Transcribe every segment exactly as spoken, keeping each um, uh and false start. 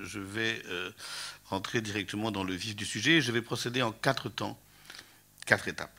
je vais euh, rentrer directement dans le vif du sujet. Je vais procéder en quatre temps, quatre étapes.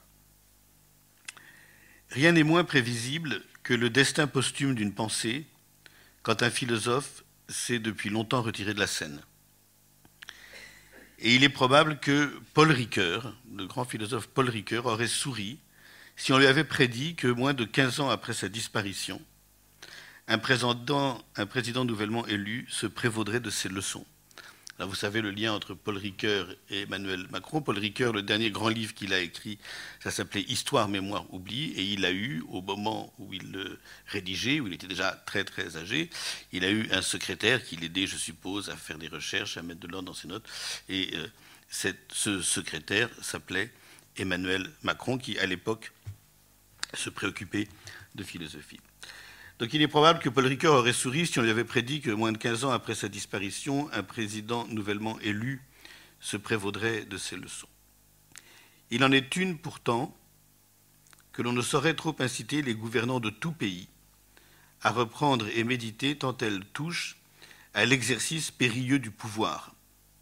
Rien n'est moins prévisible que le destin posthume d'une pensée quand un philosophe s'est depuis longtemps retiré de la scène. Et il est probable que Paul Ricoeur, le grand philosophe Paul Ricoeur, aurait souri si on lui avait prédit que moins de quinze ans après sa disparition, un président, un président nouvellement élu se prévaudrait de ses leçons. Là, vous savez le lien entre Paul Ricoeur et Emmanuel Macron. Paul Ricoeur, le dernier grand livre qu'il a écrit, ça s'appelait « Histoire, mémoire, oubli », et il a eu, au moment où il le rédigeait, où il était déjà très très âgé, il a eu un secrétaire qui l'aidait, je suppose, à faire des recherches, à mettre de l'ordre dans ses notes, et euh, cette, ce secrétaire s'appelait Emmanuel Macron, qui, à l'époque, se préoccupait de philosophie. Donc il est probable que Paul Ricoeur aurait souri si on lui avait prédit que moins de quinze ans après sa disparition, un président nouvellement élu se prévaudrait de ses leçons. Il en est une pourtant que l'on ne saurait trop inciter les gouvernants de tout pays à reprendre et méditer tant elle touche à l'exercice périlleux du pouvoir,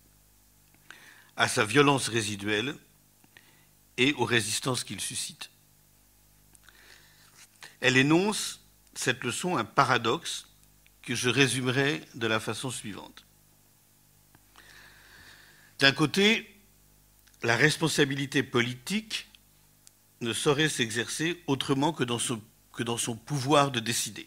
à sa violence résiduelle et aux résistances qu'il suscite. Elle énonce cette leçon un paradoxe que je résumerai de la façon suivante. D'un côté, la responsabilité politique ne saurait s'exercer autrement que dans son, que dans son pouvoir de décider.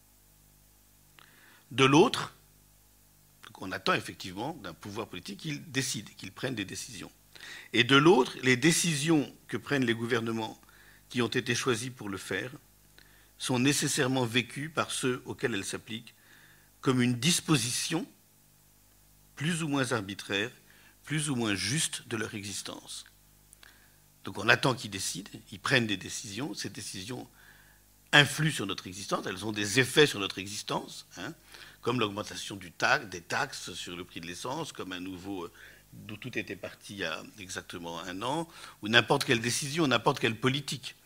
De l'autre, on attend effectivement d'un pouvoir politique qu'il décide, qu'il prenne des décisions. Et de l'autre, les décisions que prennent les gouvernements qui ont été choisis pour le faire sont nécessairement vécues par ceux auxquels elles s'appliquent comme une disposition plus ou moins arbitraire, plus ou moins juste de leur existence. Donc on attend qu'ils décident, ils prennent des décisions, ces décisions influent sur notre existence, elles ont des effets sur notre existence, hein, comme l'augmentation du taxe, des taxes sur le prix de l'essence, comme un nouveau, d'où tout était parti il y a exactement un an, ou n'importe quelle décision, n'importe quelle politique.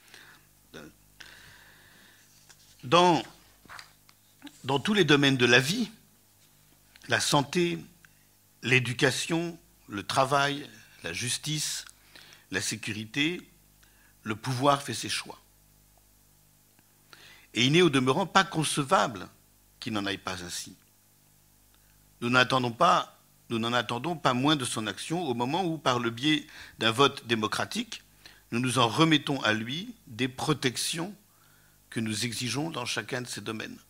Dans, dans tous les domaines de la vie, la santé, l'éducation, le travail, la justice, la sécurité, le pouvoir fait ses choix. Et il n'est au demeurant pas concevable qu'il n'en aille pas ainsi. Nous n'attendons pas, nous n'en attendons pas moins de son action au moment où, par le biais d'un vote démocratique, nous nous en remettons à lui des protections que nous exigeons dans chacun de ces domaines.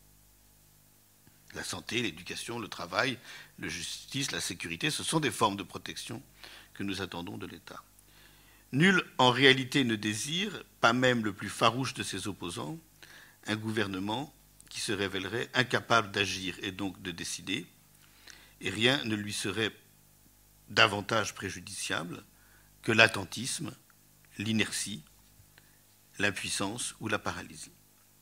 La santé, l'éducation, le travail, la justice, la sécurité, ce sont des formes de protection que nous attendons de l'État. Nul, en réalité, ne désire, pas même le plus farouche de ses opposants, un gouvernement qui se révélerait incapable d'agir et donc de décider, et rien ne lui serait davantage préjudiciable que l'attentisme, l'inertie, l'impuissance ou la paralysie.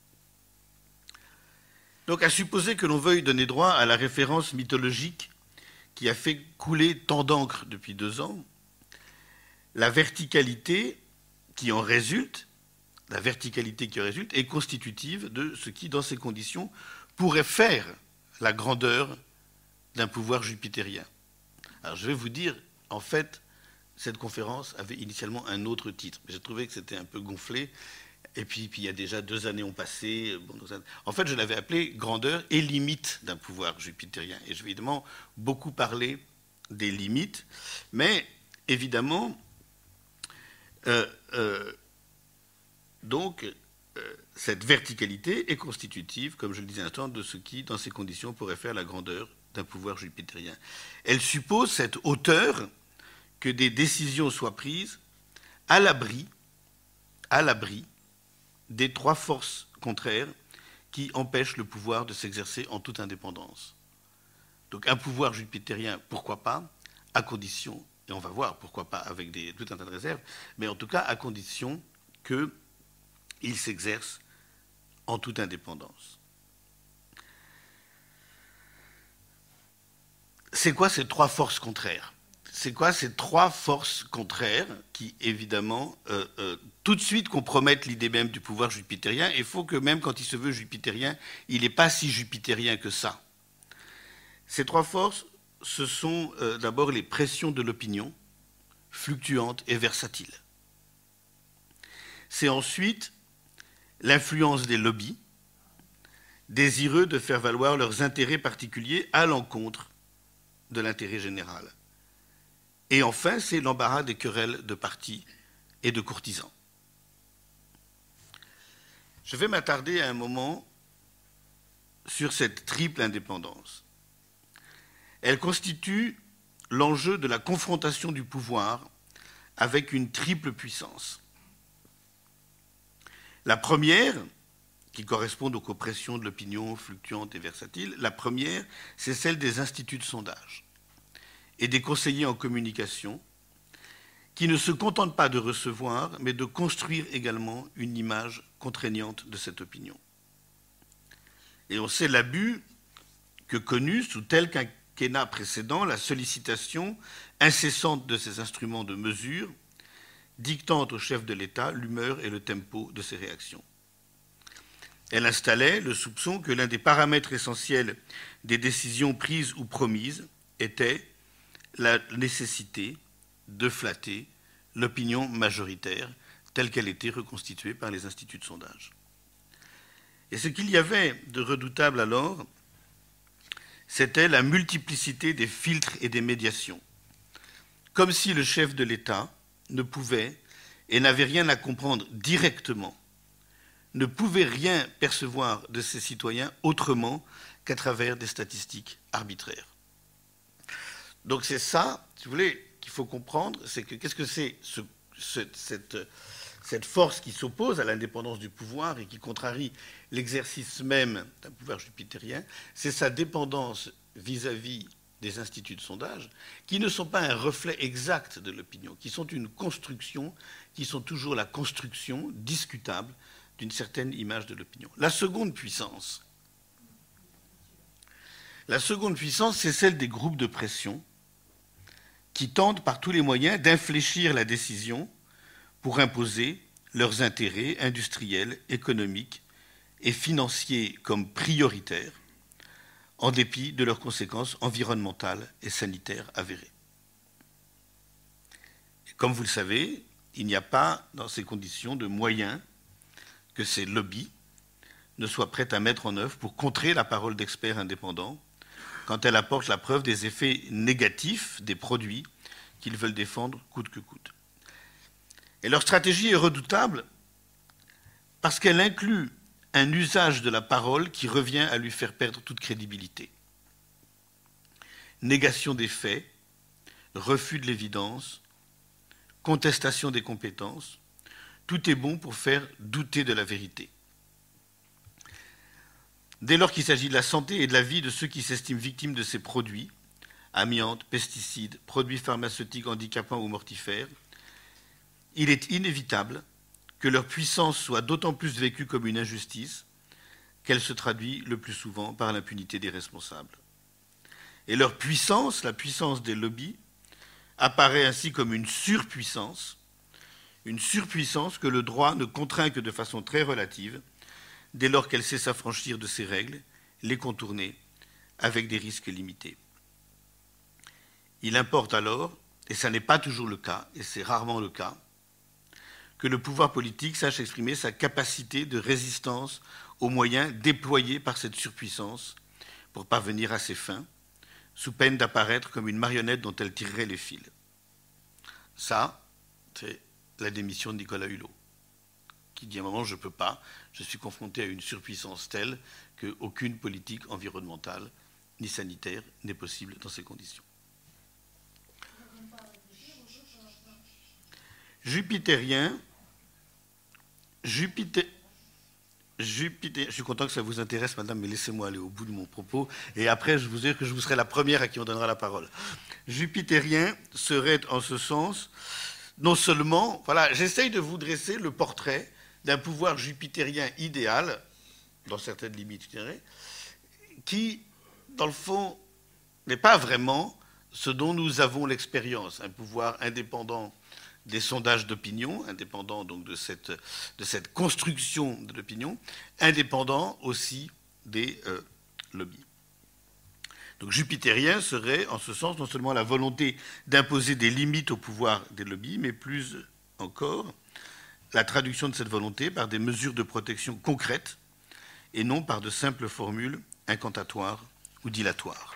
Donc, à supposer que l'on veuille donner droit à la référence mythologique qui a fait couler tant d'encre depuis deux ans, la verticalité qui en résulte, la verticalité qui en résulte est constitutive de ce qui, dans ces conditions, pourrait faire la grandeur d'un pouvoir jupitérien. Alors, je vais vous dire, en fait, cette conférence avait initialement un autre titre, mais j'ai trouvé que c'était un peu gonflé. Et puis, puis il y a déjà deux années ont passé. Bon, en fait, je l'avais appelé « Grandeur et limites d'un pouvoir jupitérien ». Et je vais évidemment beaucoup parler des limites, mais évidemment, euh, euh, donc, euh, cette verticalité est constitutive, comme je le disais un instant, de ce qui, dans ces conditions, pourrait faire la grandeur d'un pouvoir jupitérien. Elle suppose cette hauteur que des décisions soient prises à l'abri, à l'abri des trois forces contraires qui empêchent le pouvoir de s'exercer en toute indépendance. Donc un pouvoir jupitérien, pourquoi pas, à condition, et on va voir pourquoi pas avec des, tout un tas de réserves, mais en tout cas à condition qu'il s'exerce en toute indépendance. C'est quoi ces trois forces contraires ? C'est quoi ces trois forces contraires qui, évidemment, euh, euh, tout de suite compromettent l'idée même du pouvoir jupitérien. Il faut que même quand il se veut jupitérien, il n'est pas si jupitérien que ça. Ces trois forces ce sont euh, d'abord les pressions de l'opinion, fluctuantes et versatiles. C'est ensuite l'influence des lobbies, désireux de faire valoir leurs intérêts particuliers à l'encontre de l'intérêt général. Et enfin, c'est l'embarras des querelles de partis et de courtisans. Je vais m'attarder à un moment sur cette triple indépendance. Elle constitue l'enjeu de la confrontation du pouvoir avec une triple puissance. La première, qui correspond donc aux pressions de l'opinion fluctuante et versatile, la première, c'est celle des instituts de sondage et des conseillers en communication qui ne se contentent pas de recevoir, mais de construire également une image contraignante de cette opinion. Et on sait l'abus que connut sous tel quinquennat précédent la sollicitation incessante de ces instruments de mesure, dictant au chef de l'État l'humeur et le tempo de ses réactions. Elle installait le soupçon que l'un des paramètres essentiels des décisions prises ou promises était la nécessité de flatter l'opinion majoritaire telle qu'elle était reconstituée par les instituts de sondage. Et ce qu'il y avait de redoutable alors, c'était la multiplicité des filtres et des médiations, comme si le chef de l'État ne pouvait et n'avait rien à comprendre directement, ne pouvait rien percevoir de ses citoyens autrement qu'à travers des statistiques arbitraires. Donc c'est ça, si vous voulez, qu'il faut comprendre, c'est que qu'est-ce que c'est ce, ce, cette, cette force qui s'oppose à l'indépendance du pouvoir et qui contrarie l'exercice même d'un pouvoir jupitérien, c'est sa dépendance vis-à-vis des instituts de sondage, qui ne sont pas un reflet exact de l'opinion, qui sont une construction, qui sont toujours la construction discutable d'une certaine image de l'opinion. La seconde puissance, la seconde puissance, c'est celle des groupes de pression qui tentent par tous les moyens d'infléchir la décision pour imposer leurs intérêts industriels, économiques et financiers comme prioritaires, en dépit de leurs conséquences environnementales et sanitaires avérées. Et comme vous le savez, il n'y a pas, dans ces conditions, de moyens que ces lobbies ne soient prêts à mettre en œuvre pour contrer la parole d'experts indépendants quand elle apporte la preuve des effets négatifs des produits qu'ils veulent défendre coûte que coûte. Et leur stratégie est redoutable parce qu'elle inclut un usage de la parole qui revient à lui faire perdre toute crédibilité. Négation des faits, refus de l'évidence, contestation des compétences, tout est bon pour faire douter de la vérité. Dès lors qu'il s'agit de la santé et de la vie de ceux qui s'estiment victimes de ces produits, amiante, pesticides, produits pharmaceutiques handicapants ou mortifères, il est inévitable que leur puissance soit d'autant plus vécue comme une injustice qu'elle se traduit le plus souvent par l'impunité des responsables. Et leur puissance, la puissance des lobbies, apparaît ainsi comme une surpuissance, une surpuissance que le droit ne contraint que de façon très relative, dès lors qu'elle sait s'affranchir de ses règles, les contourner avec des risques limités. Il importe alors, et ça n'est pas toujours le cas, et c'est rarement le cas, que le pouvoir politique sache exprimer sa capacité de résistance aux moyens déployés par cette surpuissance pour parvenir à ses fins, sous peine d'apparaître comme une marionnette dont elle tirerait les fils. Ça, c'est la démission de Nicolas Hulot, qui dit à un moment « je ne peux pas, je suis confronté à une surpuissance telle qu'aucune politique environnementale ni sanitaire n'est possible dans ces conditions ». Jupitérien, Jupiter, Jupiter, je suis content que ça vous intéresse, madame, mais laissez-moi aller au bout de mon propos, et après, je vous dire que je vous serai la première à qui on donnera la parole. Jupitérien serait, en ce sens, non seulement, voilà, j'essaye de vous dresser le portrait d'un pouvoir jupitérien idéal, dans certaines limites, je dirais, qui, dans le fond, n'est pas vraiment ce dont nous avons l'expérience, un pouvoir indépendant des sondages d'opinion, indépendant donc de cette, de cette construction de l'opinion, indépendant aussi des euh, lobbies. Donc jupitérien serait, en ce sens, non seulement la volonté d'imposer des limites au pouvoir des lobbies, mais plus encore la traduction de cette volonté par des mesures de protection concrètes et non par de simples formules incantatoires ou dilatoires.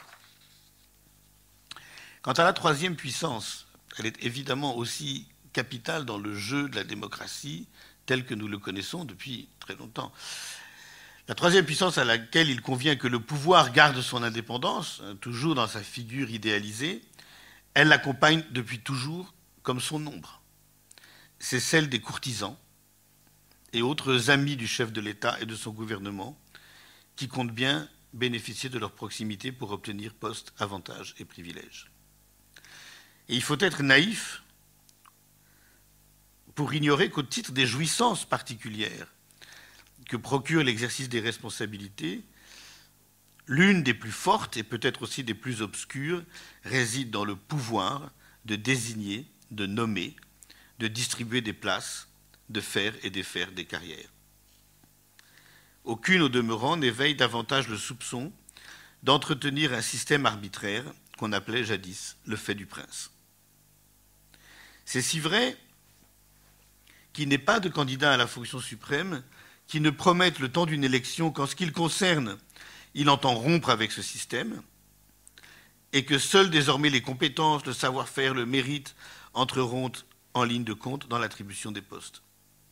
Quant à la troisième puissance, elle est évidemment aussi capitale dans le jeu de la démocratie tel que nous le connaissons depuis très longtemps. La troisième puissance à laquelle il convient que le pouvoir garde son indépendance, toujours dans sa figure idéalisée, elle l'accompagne depuis toujours comme son ombre. C'est celle des courtisans et autres amis du chef de l'État et de son gouvernement qui comptent bien bénéficier de leur proximité pour obtenir postes, avantages et privilèges. Et il faut être naïf pour ignorer qu'au titre des jouissances particulières que procure l'exercice des responsabilités, l'une des plus fortes et peut-être aussi des plus obscures réside dans le pouvoir de désigner, de nommer, de distribuer des places, de faire et défaire des carrières. Aucune, au demeurant, n'éveille davantage le soupçon d'entretenir un système arbitraire qu'on appelait jadis le fait du prince. C'est si vrai qu'il n'est pas de candidat à la fonction suprême qui ne promette le temps d'une élection qu'en ce qui le concerne, il entend rompre avec ce système, et que seules désormais les compétences, le savoir-faire, le mérite entreront en ligne de compte dans l'attribution des postes.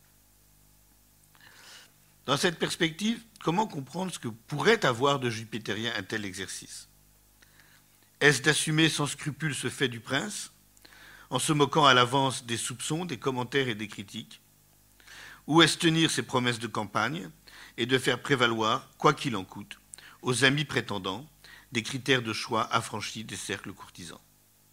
Dans cette perspective, comment comprendre ce que pourrait avoir de jupitérien un tel exercice? Est-ce d'assumer sans scrupule ce fait du prince, en se moquant à l'avance des soupçons, des commentaires et des critiques? Ou est-ce tenir ses promesses de campagne et de faire prévaloir, quoi qu'il en coûte, aux amis prétendants, des critères de choix affranchis des cercles courtisans?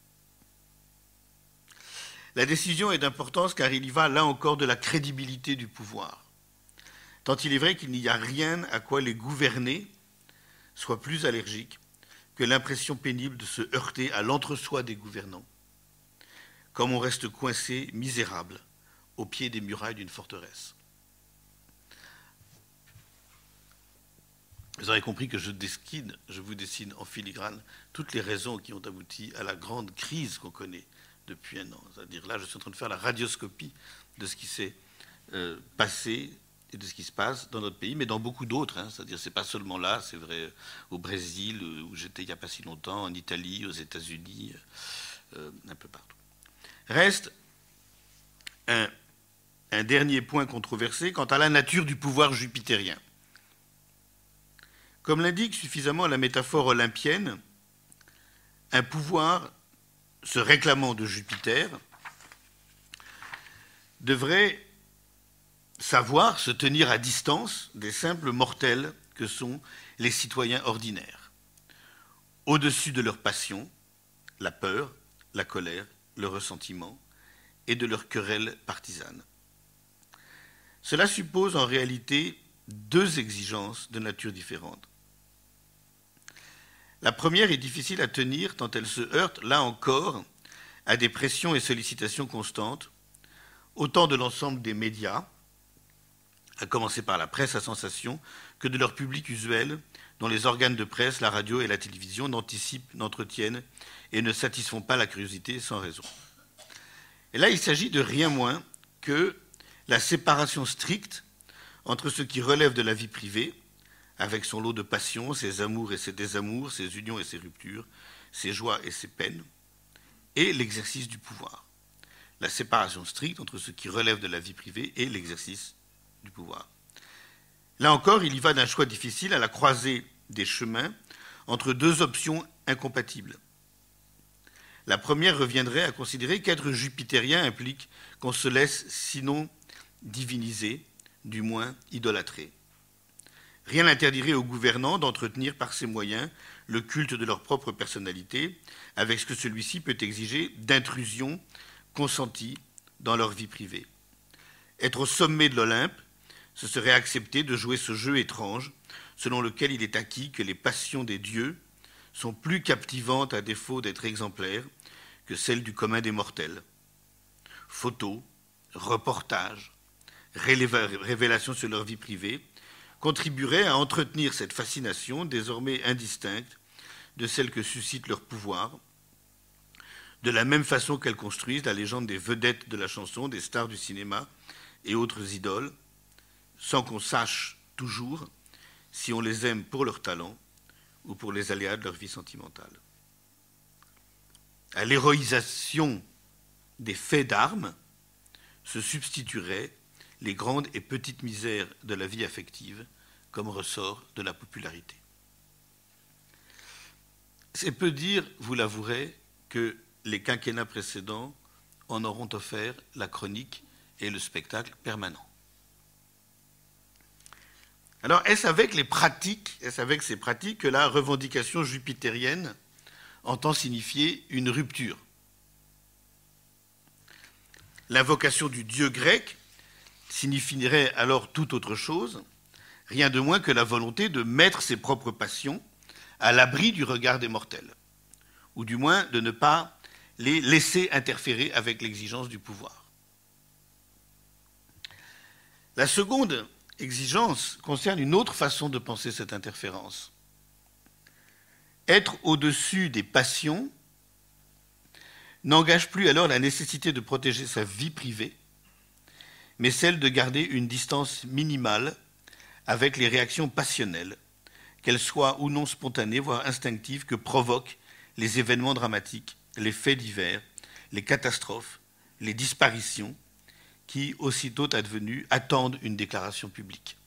La décision est d'importance car il y va, là encore, de la crédibilité du pouvoir. Tant il est vrai qu'il n'y a rien à quoi les gouvernés soient plus allergiques que l'impression pénible de se heurter à l'entre-soi des gouvernants, comme on reste coincé, misérable, au pied des murailles d'une forteresse. Vous aurez compris que je dessine, je vous dessine en filigrane toutes les raisons qui ont abouti à la grande crise qu'on connaît depuis un an. C'est-à-dire là, je suis en train de faire la radioscopie de ce qui s'est euh, passé et de ce qui se passe dans notre pays, mais dans beaucoup d'autres. Hein. C'est-à-dire, c'est pas seulement là, c'est vrai au Brésil, où j'étais il n'y a pas si longtemps, en Italie, aux États-Unis, euh, un peu partout. Reste un, un dernier point controversé quant à la nature du pouvoir jupitérien. Comme l'indique suffisamment la métaphore olympienne, un pouvoir se réclamant de Jupiter devrait savoir se tenir à distance des simples mortels que sont les citoyens ordinaires, au-dessus de leurs passions, la peur, la colère, le ressentiment et de leurs querelles partisanes. Cela suppose en réalité deux exigences de nature différente. La première est difficile à tenir tant elle se heurte, là encore, à des pressions et sollicitations constantes, autant de l'ensemble des médias, à commencer par la presse à sensation, que de leur public usuel, dont les organes de presse, la radio et la télévision n'anticipent, n'entretiennent et ne satisfont pas la curiosité sans raison. Et là, il s'agit de rien moins que la séparation stricte entre ce qui relève de la vie privée, avec son lot de passions, ses amours et ses désamours, ses unions et ses ruptures, ses joies et ses peines, et l'exercice du pouvoir. La séparation stricte entre ce qui relève de la vie privée et l'exercice du pouvoir. Là encore, il y va d'un choix difficile à la croisée des chemins entre deux options incompatibles. La première reviendrait à considérer qu'être jupitérien implique qu'on se laisse sinon diviniser, du moins idolâtrer. Rien n'interdirait aux gouvernants d'entretenir par ces moyens le culte de leur propre personnalité, avec ce que celui-ci peut exiger d'intrusion consentie dans leur vie privée. Être au sommet de l'Olympe, ce serait accepter de jouer ce jeu étrange, selon lequel il est acquis que les passions des dieux sont plus captivantes à défaut d'être exemplaires que celles du commun des mortels. Photos, reportages, révélations sur leur vie privée contribueraient à entretenir cette fascination désormais indistincte de celle que suscite leur pouvoir, de la même façon qu'elles construisent la légende des vedettes de la chanson, des stars du cinéma et autres idoles, sans qu'on sache toujours si on les aime pour leur talent ou pour les aléas de leur vie sentimentale. À l'héroïsation des faits d'armes se substitueraient les grandes et petites misères de la vie affective comme ressort de la popularité. C'est peu dire, vous l'avouerez, que les quinquennats précédents en auront offert la chronique et le spectacle permanent. Alors, est-ce avec les pratiques, est-ce avec ces pratiques que la revendication jupitérienne entend signifier une rupture? L'invocation du dieu grec signifierait alors tout autre chose, rien de moins que la volonté de mettre ses propres passions à l'abri du regard des mortels, ou du moins de ne pas les laisser interférer avec l'exigence du pouvoir. La seconde exigence concerne une autre façon de penser cette interférence. Être au-dessus des passions n'engage plus alors la nécessité de protéger sa vie privée, mais celle de garder une distance minimale avec les réactions passionnelles, qu'elles soient ou non spontanées, voire instinctives, que provoquent les événements dramatiques, les faits divers, les catastrophes, les disparitions, qui, aussitôt advenues, attendent une déclaration publique.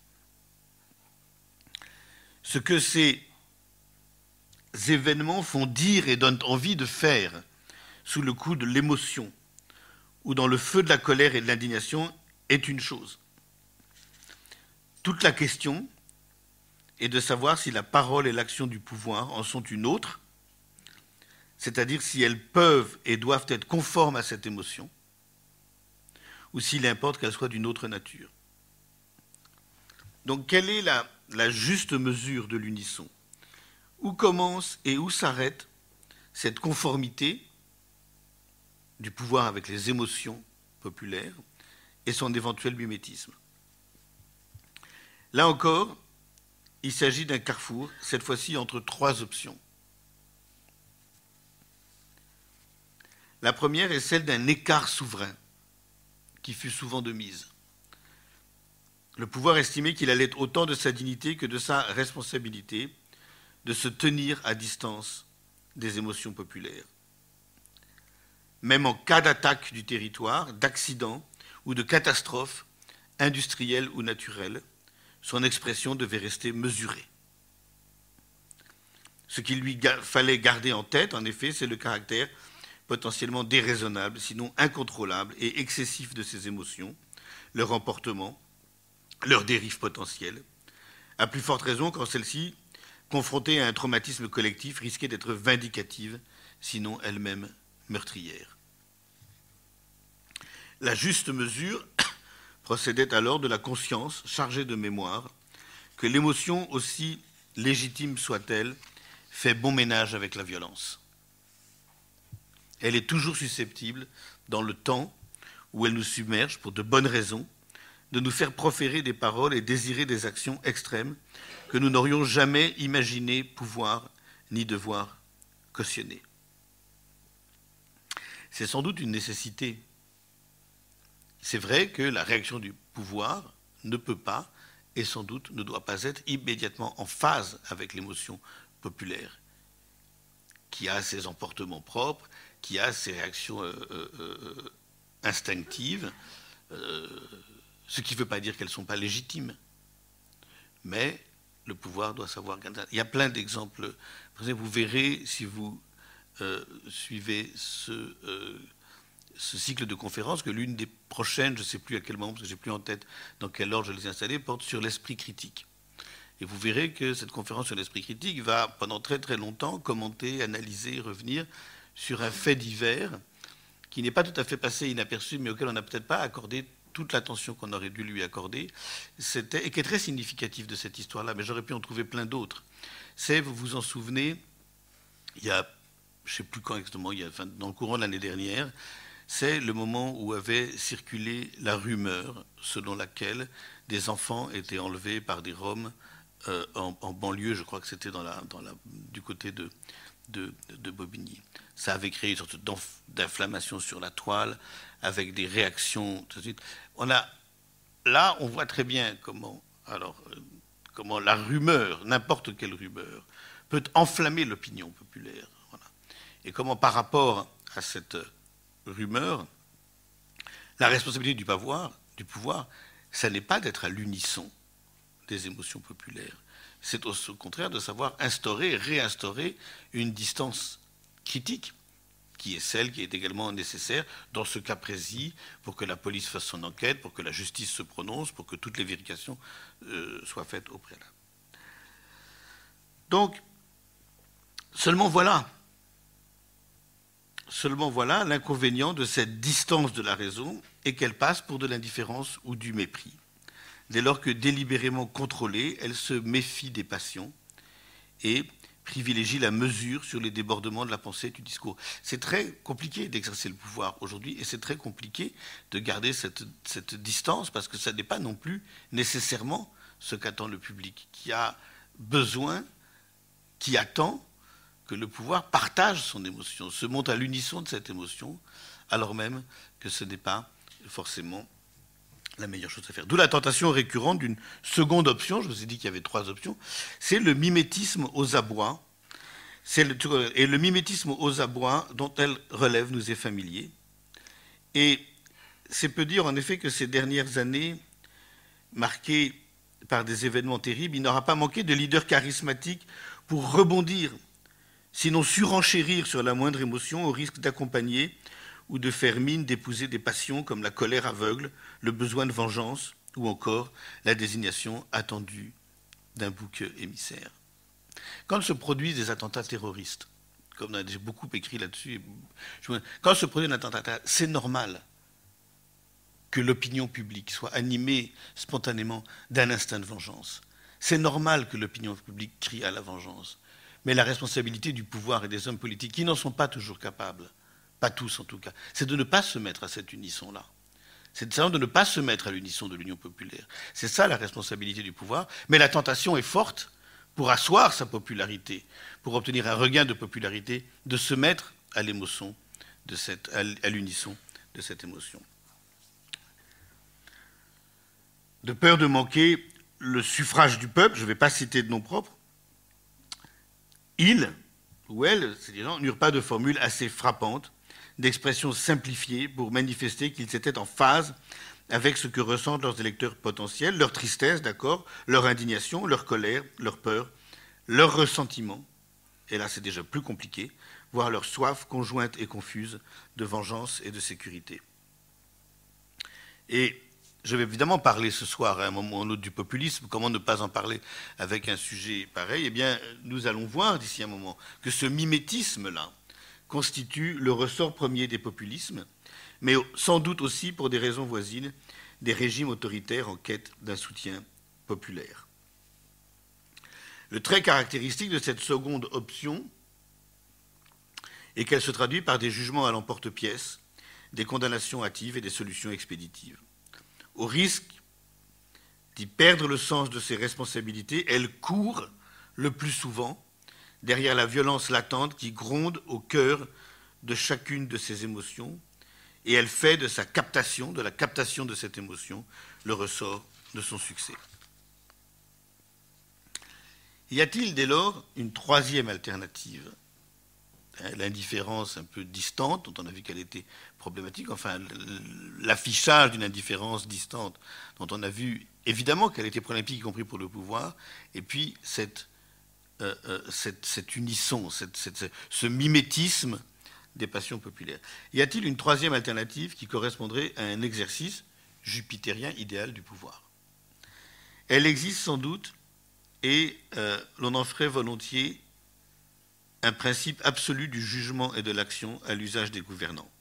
Ce que ces événements font dire et donnent envie de faire sous le coup de l'émotion ou dans le feu de la colère et de l'indignation est une chose. Toute la question est de savoir si la parole et l'action du pouvoir en sont une autre, c'est-à-dire si elles peuvent et doivent être conformes à cette émotion, ou s'il importe qu'elles soient d'une autre nature. Donc, quelle est la, la juste mesure de l'unisson? Où commence et où s'arrête cette conformité du pouvoir avec les émotions populaires et son éventuel mimétisme? Là encore, il s'agit d'un carrefour, cette fois-ci entre trois options. La première est celle d'un écart souverain, qui fut souvent de mise. Le pouvoir estimait qu'il allait autant de sa dignité que de sa responsabilité de se tenir à distance des émotions populaires. Même en cas d'attaque du territoire, d'accident ou de catastrophe industrielle ou naturelle, son expression devait rester mesurée. Ce qu'il lui ga- fallait garder en tête, en effet, c'est le caractère potentiellement déraisonnable, sinon incontrôlable et excessif de ses émotions, leur emportement, leur dérive potentielle, à plus forte raison quand celle-ci, confrontée à un traumatisme collectif, risquait d'être vindicative, sinon elle-même meurtrière. La juste mesure procédait alors de la conscience chargée de mémoire que l'émotion, aussi légitime soit-elle, fait bon ménage avec la violence. Elle est toujours susceptible, dans le temps où elle nous submerge, pour de bonnes raisons, de nous faire proférer des paroles et désirer des actions extrêmes que nous n'aurions jamais imaginé pouvoir ni devoir cautionner. C'est sans doute une nécessité. C'est vrai que la réaction du pouvoir ne peut pas, et sans doute ne doit pas être immédiatement en phase avec l'émotion populaire, qui a ses emportements propres, qui a ses réactions euh, euh, instinctives, euh, ce qui ne veut pas dire qu'elles ne sont pas légitimes. Mais le pouvoir doit savoir garder. Il y a plein d'exemples. Vous verrez, si vous euh, suivez ce, euh, ce cycle de conférences, que l'une des prochaines, je ne sais plus à quel moment, parce que je n'ai plus en tête dans quel ordre je les ai installées, porte sur l'esprit critique. Et vous verrez que cette conférence sur l'esprit critique va, pendant très très longtemps, commenter, analyser, revenir sur un fait divers qui n'est pas tout à fait passé inaperçu, mais auquel on n'a peut-être pas accordé toute l'attention qu'on aurait dû lui accorder, c'était, et qui est très significatif de cette histoire-là, mais j'aurais pu en trouver plein d'autres. C'est, vous vous en souvenez, il y a, je ne sais plus quand exactement, il y a, enfin, dans le courant de l'année dernière, c'est le moment où avait circulé la rumeur selon laquelle des enfants étaient enlevés par des Roms euh, en, en banlieue, je crois que c'était dans la, dans la, du côté de, de, de Bobigny. Ça avait créé une sorte d'inflammation sur la toile, avec des réactions, tout de suite. On a, là, on voit très bien comment, alors, euh, comment la rumeur, n'importe quelle rumeur, peut enflammer l'opinion populaire. Voilà. Et comment, par rapport à cette rumeur, la responsabilité du pouvoir, du pouvoir, ça n'est pas d'être à l'unisson des émotions populaires. C'est au contraire de savoir instaurer, réinstaurer une distance critique, qui est celle qui est également nécessaire dans ce cas précis pour que la police fasse son enquête, pour que la justice se prononce, pour que toutes les vérifications euh, soient faites au préalable. Donc, seulement voilà, seulement voilà l'inconvénient de cette distance de la raison et qu'elle passe pour de l'indifférence ou du mépris. Dès lors que délibérément contrôlée, elle se méfie des passions et privilégie la mesure sur les débordements de la pensée et du discours. C'est très compliqué d'exercer le pouvoir aujourd'hui et c'est très compliqué de garder cette, cette distance parce que ça n'est pas non plus nécessairement ce qu'attend le public, qui a besoin, qui attend que le pouvoir partage son émotion, se monte à l'unisson de cette émotion, alors même que ce n'est pas forcément la meilleure chose à faire. D'où la tentation récurrente d'une seconde option, je vous ai dit qu'il y avait trois options, c'est le mimétisme aux abois. Le, et le mimétisme aux abois dont elle relève nous est familier. Et c'est peu dire en effet que ces dernières années, marquées par des événements terribles, il n'aura pas manqué de leaders charismatiques pour rebondir, sinon surenchérir sur la moindre émotion au risque d'accompagner ou de faire mine d'épouser des passions comme la colère aveugle, le besoin de vengeance, ou encore la désignation attendue d'un bouc émissaire. Quand se produisent des attentats terroristes, comme on a beaucoup écrit là-dessus, quand se produit un attentat, c'est normal que l'opinion publique soit animée spontanément d'un instinct de vengeance. C'est normal que l'opinion publique crie à la vengeance. Mais la responsabilité du pouvoir et des hommes politiques, qui n'en sont pas toujours capables, pas tous en tout cas, c'est de ne pas se mettre à cet unisson-là. C'est de ne pas se mettre à l'unisson de l'Union populaire. C'est ça la responsabilité du pouvoir. Mais la tentation est forte pour asseoir sa popularité, pour obtenir un regain de popularité, de se mettre à l'émotion, de cette, à l'unisson de cette émotion. De peur de manquer le suffrage du peuple, je ne vais pas citer de nom propre, ils ou elles, ces gens, n'eurent pas de formule assez frappante, d'expressions simplifiées pour manifester qu'ils étaient en phase avec ce que ressentent leurs électeurs potentiels, leur tristesse, d'accord, leur indignation, leur colère, leur peur, leur ressentiment, et là c'est déjà plus compliqué, voire leur soif conjointe et confuse de vengeance et de sécurité. Et je vais évidemment parler ce soir à un moment ou un autre du populisme, comment ne pas en parler avec un sujet pareil? Eh bien, nous allons voir d'ici un moment que ce mimétisme-là constitue le ressort premier des populismes, mais sans doute aussi, pour des raisons voisines, des régimes autoritaires en quête d'un soutien populaire. Le trait caractéristique de cette seconde option est qu'elle se traduit par des jugements à l'emporte-pièce, des condamnations hâtives et des solutions expéditives. Au risque d'y perdre le sens de ses responsabilités, elle court le plus souvent derrière la violence latente qui gronde au cœur de chacune de ses émotions, et elle fait de sa captation, de la captation de cette émotion, le ressort de son succès. Y a-t-il dès lors une troisième alternative? L'indifférence un peu distante, dont on a vu qu'elle était problématique, enfin l'affichage d'une indifférence distante, dont on a vu évidemment qu'elle était problématique, y compris pour le pouvoir, et puis cette, euh, euh, cette, cet unisson, cette, cette, ce mimétisme des passions populaires. Y a-t-il une troisième alternative qui correspondrait à un exercice jupitérien idéal du pouvoir? Elle existe sans doute, et euh, l'on en ferait volontiers un principe absolu du jugement et de l'action à l'usage des gouvernants.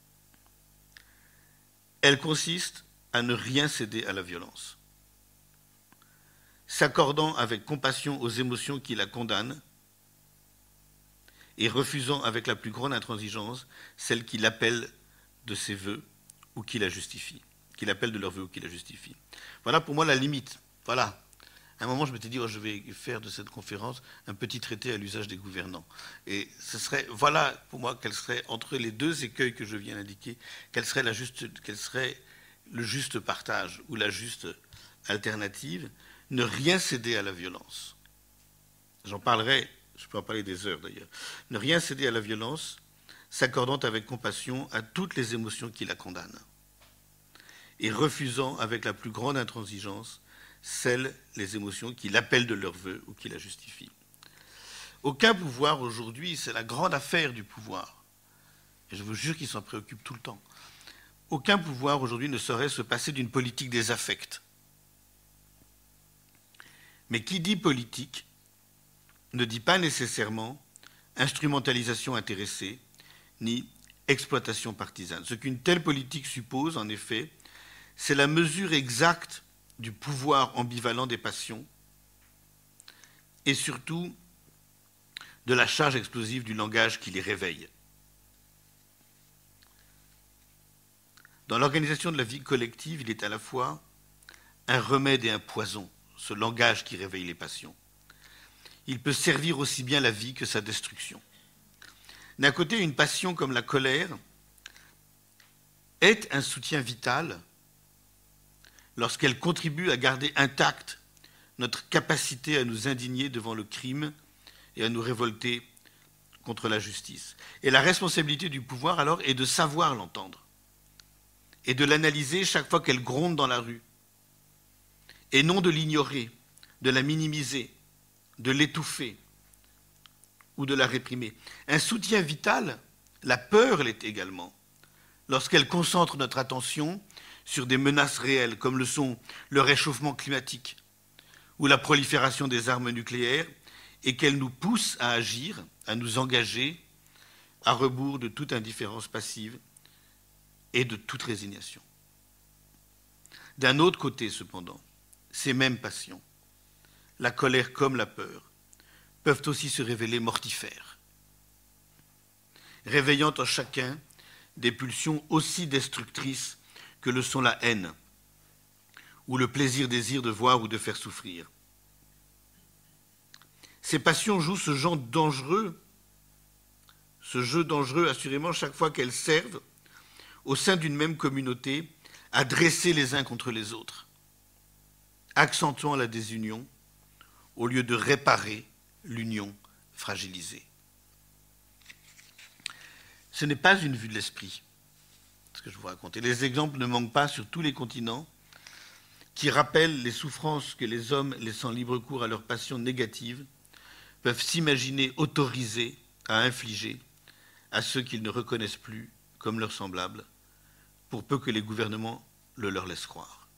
Elle consiste à ne rien céder à la violence, s'accordant avec compassion aux émotions qui la condamnent et refusant avec la plus grande intransigeance celles qui l'appellent de ses voeux ou qui la justifient, qui l'appellent de leurs voeux ou qui la justifient. Voilà pour moi la limite. Voilà À un moment, je m'étais dit, oh, je vais faire de cette conférence un petit traité à l'usage des gouvernants. Et ce serait, voilà, pour moi, quel serait, entre les deux écueils que je viens d'indiquer, quel serait, la juste, quel serait le juste partage ou la juste alternative. Ne rien céder à la violence. J'en parlerai, je peux en parler des heures d'ailleurs. Ne rien céder à la violence, s'accordant avec compassion à toutes les émotions qui la condamnent. Et refusant avec la plus grande intransigeance celles, les émotions qui l'appellent de leur vœu ou qui la justifient. Aucun pouvoir aujourd'hui, c'est la grande affaire du pouvoir, et je vous jure qu'il s'en préoccupe tout le temps, aucun pouvoir aujourd'hui ne saurait se passer d'une politique des affects. Mais qui dit politique ne dit pas nécessairement instrumentalisation intéressée, ni exploitation partisane. Ce qu'une telle politique suppose, en effet, c'est la mesure exacte du pouvoir ambivalent des passions et surtout de la charge explosive du langage qui les réveille. Dans l'organisation de la vie collective, il est à la fois un remède et un poison, ce langage qui réveille les passions. Il peut servir aussi bien la vie que sa destruction. D'un côté, une passion comme la colère est un soutien vital lorsqu'elle contribue à garder intacte notre capacité à nous indigner devant le crime et à nous révolter contre la justice. Et la responsabilité du pouvoir, alors, est de savoir l'entendre et de l'analyser chaque fois qu'elle gronde dans la rue, et non de l'ignorer, de la minimiser, de l'étouffer ou de la réprimer. Un soutien vital, la peur l'est également, lorsqu'elle concentre notre attention sur des menaces réelles, comme le sont le réchauffement climatique ou la prolifération des armes nucléaires, et qu'elle nous pousse à agir, à nous engager, à rebours de toute indifférence passive et de toute résignation. D'un autre côté, cependant, ces mêmes passions, la colère comme la peur, peuvent aussi se révéler mortifères, réveillant en chacun des pulsions aussi destructrices que le sont la haine ou le plaisir-désir de voir ou de faire souffrir. Ces passions jouent ce genre dangereux, ce jeu dangereux assurément chaque fois qu'elles servent, au sein d'une même communauté, à dresser les uns contre les autres, accentuant la désunion au lieu de réparer l'union fragilisée. Ce n'est pas une vue de l'esprit, ce que je vous raconte. Et les exemples ne manquent pas sur tous les continents qui rappellent les souffrances que les hommes, laissant libre cours à leurs passions négatives, peuvent s'imaginer autorisés à infliger à ceux qu'ils ne reconnaissent plus comme leurs semblables, pour peu que les gouvernements le leur laissent croire.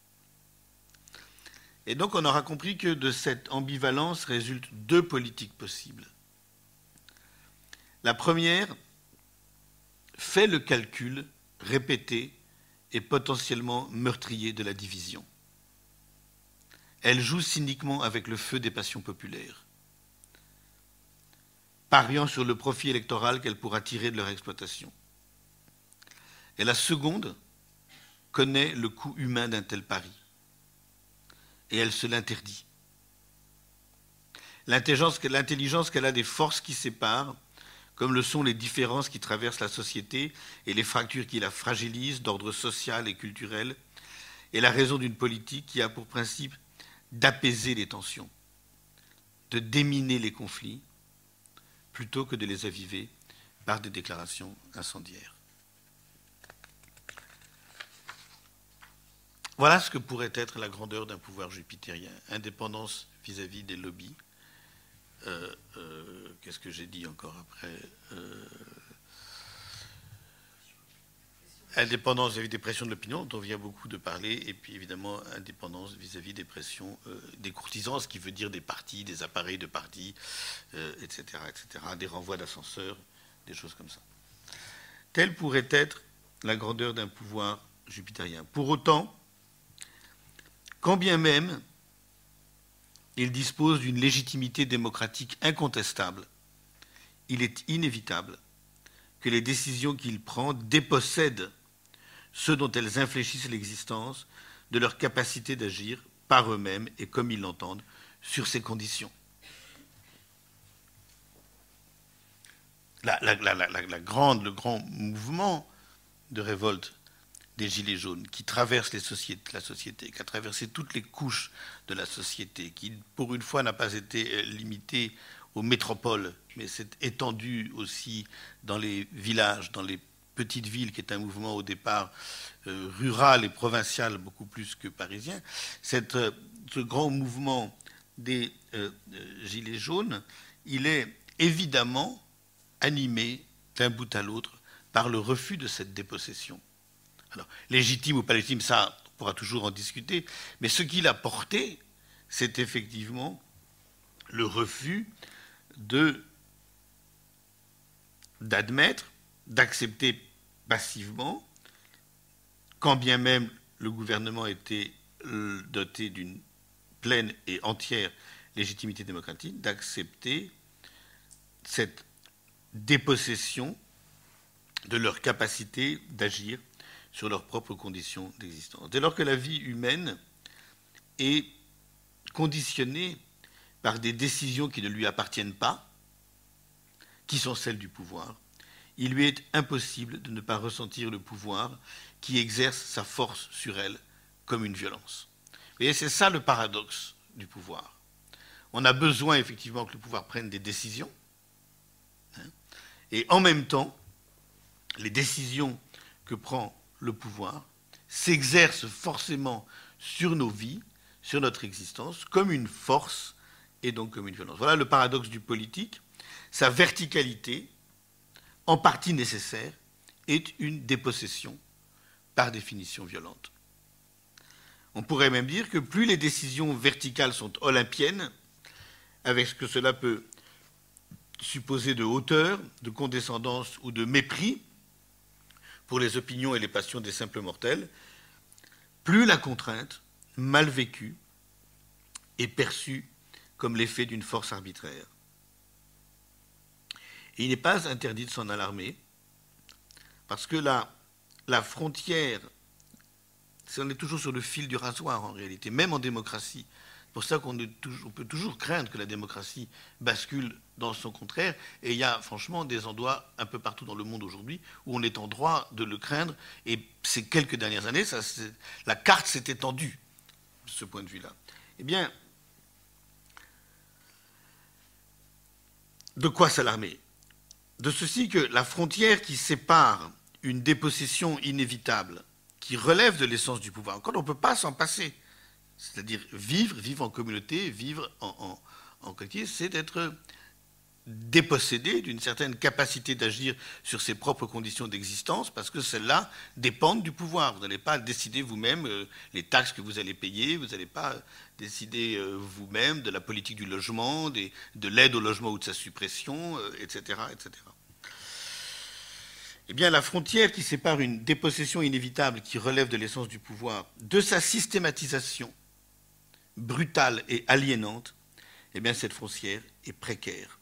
Et donc on aura compris que de cette ambivalence résultent deux politiques possibles. La première fait le calcul répété et potentiellement meurtrier de la division. Elle joue cyniquement avec le feu des passions populaires, pariant sur le profit électoral qu'elle pourra tirer de leur exploitation. Et la seconde connaît le coût humain d'un tel pari, et elle se l'interdit. L'intelligence qu'elle a des forces qui séparent, comme le sont les différences qui traversent la société et les fractures qui la fragilisent d'ordre social et culturel, est la raison d'une politique qui a pour principe d'apaiser les tensions, de déminer les conflits, plutôt que de les aviver par des déclarations incendiaires. Voilà ce que pourrait être la grandeur d'un pouvoir jupitérien. Indépendance vis-à-vis des lobbies. Euh, euh, qu'est-ce que j'ai dit encore après euh, Indépendance vis-à-vis des pressions de l'opinion, dont on vient beaucoup de parler, et puis évidemment indépendance vis-à-vis des pressions euh, des courtisans, ce qui veut dire des partis, des appareils de partis, euh, et cetera, et cetera, des renvois d'ascenseurs, des choses comme ça. Telle pourrait être la grandeur d'un pouvoir jupitérien. Pour autant, quand bien même il dispose d'une légitimité démocratique incontestable, il est inévitable que les décisions qu'il prend dépossèdent ceux dont elles infléchissent l'existence de leur capacité d'agir par eux-mêmes et comme ils l'entendent, sur ces conditions. La, la, la, la, la grande, le grand mouvement de révolte des Gilets jaunes qui traverse les sociétés, la société, qui a traversé toutes les couches de la société, qui pour une fois n'a pas été limité aux métropoles, mais s'est étendu aussi dans les villages, dans les petites villes, qui est un mouvement au départ euh, rural et provincial beaucoup plus que parisien. Cette, euh, ce grand mouvement des euh, Gilets jaunes, il est évidemment animé d'un bout à l'autre par le refus de cette dépossession. Alors, légitime ou pas légitime, ça, on pourra toujours en discuter, mais ce qu'il a porté, c'est effectivement le refus de, d'admettre, d'accepter passivement, quand bien même le gouvernement était doté d'une pleine et entière légitimité démocratique, d'accepter cette dépossession de leur capacité d'agir sur leurs propres conditions d'existence. Dès lors que la vie humaine est conditionnée par des décisions qui ne lui appartiennent pas, qui sont celles du pouvoir, il lui est impossible de ne pas ressentir le pouvoir qui exerce sa force sur elle comme une violence. Et c'est ça le paradoxe du pouvoir. On a besoin effectivement que le pouvoir prenne des décisions, hein, et en même temps, les décisions que prend le pouvoir s'exercent forcément sur nos vies, sur notre existence, comme une force et donc comme une violence. Voilà le paradoxe du politique. Sa verticalité, en partie nécessaire, est une dépossession, par définition violente. On pourrait même dire que plus les décisions verticales sont olympiennes, avec ce que cela peut supposer de hauteur, de condescendance ou de mépris pour les opinions et les passions des simples mortels, plus la contrainte, mal vécue, est perçue comme l'effet d'une force arbitraire. Et il n'est pas interdit de s'en alarmer, parce que la, la frontière, on est toujours sur le fil du rasoir en réalité, même en démocratie. C'est pour ça qu'on on peut toujours craindre que la démocratie bascule dans son contraire. Et il y a franchement des endroits un peu partout dans le monde aujourd'hui où on est en droit de le craindre. Et ces quelques dernières années, ça, la carte s'est étendue de ce point de vue-là. Eh bien, de quoi s'alarmer? De ceci que la frontière qui sépare une dépossession inévitable, qui relève de l'essence du pouvoir, encore on ne peut pas s'en passer, c'est-à-dire vivre, vivre en communauté, vivre en, en, en collectif, c'est être dépossédé d'une certaine capacité d'agir sur ses propres conditions d'existence, parce que celles-là dépendent du pouvoir. Vous n'allez pas décider vous-même euh, les taxes que vous allez payer, vous n'allez pas décider euh, vous-même de la politique du logement, des, de l'aide au logement ou de sa suppression, euh, et cetera, et cetera. Eh bien, la frontière qui sépare une dépossession inévitable qui relève de l'essence du pouvoir de sa systématisation brutale et aliénante, eh bien, cette frontière est précaire.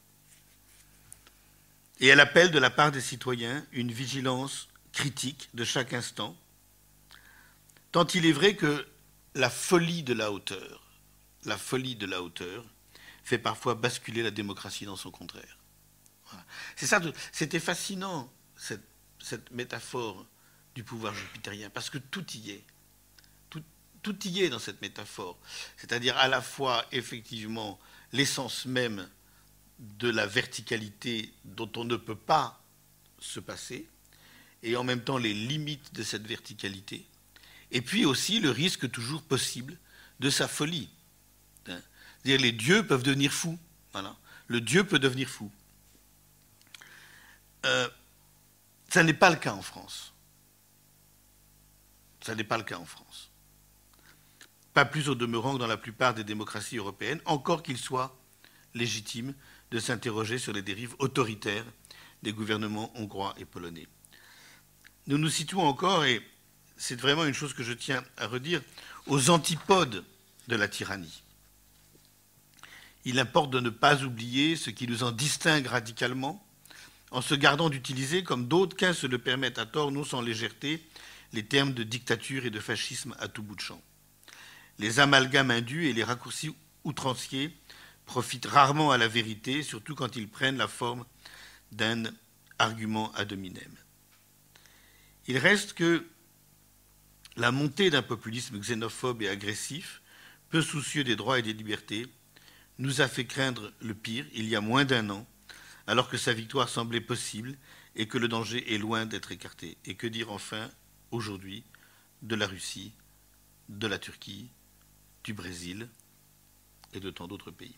Et elle appelle de la part des citoyens une vigilance critique de chaque instant, tant il est vrai que la folie de la hauteur, la folie de la hauteur, fait parfois basculer la démocratie dans son contraire. Voilà. C'est ça, c'était fascinant, cette, cette métaphore du pouvoir jupitérien, parce que tout y est. Tout, tout y est dans cette métaphore. C'est-à-dire à la fois, effectivement, l'essence même de la verticalité dont on ne peut pas se passer, et en même temps les limites de cette verticalité, et puis aussi le risque toujours possible de sa folie. C'est-à-dire les dieux peuvent devenir fous. Voilà. Le dieu peut devenir fou. Euh, ça n'est pas le cas en France. Ça n'est pas le cas en France. Pas plus au demeurant que dans la plupart des démocraties européennes, encore qu'il soit légitime de s'interroger sur les dérives autoritaires des gouvernements hongrois et polonais. Nous nous situons encore, et c'est vraiment une chose que je tiens à redire, aux antipodes de la tyrannie. Il importe de ne pas oublier ce qui nous en distingue radicalement, en se gardant d'utiliser, comme d'autres cas se le permettent à tort, non sans légèreté, les termes de dictature et de fascisme à tout bout de champ. Les amalgames indus et les raccourcis outranciers profitent rarement à la vérité, surtout quand ils prennent la forme d'un argument ad hominem. Il reste que la montée d'un populisme xénophobe et agressif, peu soucieux des droits et des libertés, nous a fait craindre le pire il y a moins d'un an, alors que sa victoire semblait possible et que le danger est loin d'être écarté. Et que dire enfin aujourd'hui de la Russie, de la Turquie, du Brésil et de tant d'autres pays.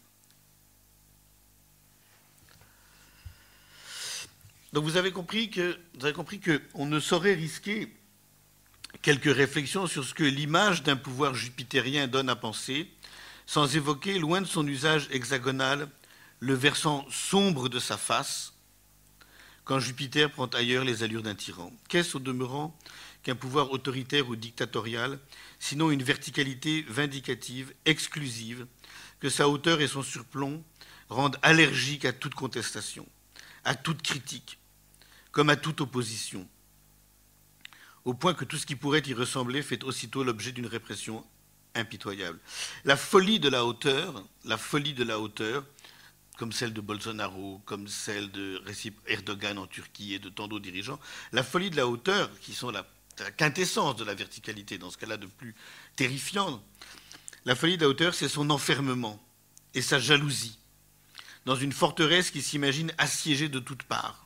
Donc vous avez compris que, vous avez compris qu'on ne saurait risquer quelques réflexions sur ce que l'image d'un pouvoir jupitérien donne à penser, sans évoquer, loin de son usage hexagonal, le versant sombre de sa face, quand Jupiter prend ailleurs les allures d'un tyran. Qu'est-ce au demeurant qu'un pouvoir autoritaire ou dictatorial, sinon une verticalité vindicative, exclusive, que sa hauteur et son surplomb rendent allergique à toute contestation, à toute critique, comme à toute opposition, au point que tout ce qui pourrait y ressembler fait aussitôt l'objet d'une répression impitoyable. La folie de la hauteur, la folie de la hauteur, comme celle de Bolsonaro, comme celle de Recep Erdogan en Turquie et de tant d'autres dirigeants, la folie de la hauteur, qui sont la, la quintessence de la verticalité, dans ce cas-là de plus terrifiant, la folie de la hauteur, c'est son enfermement et sa jalousie, dans une forteresse qui s'imagine assiégée de toutes parts.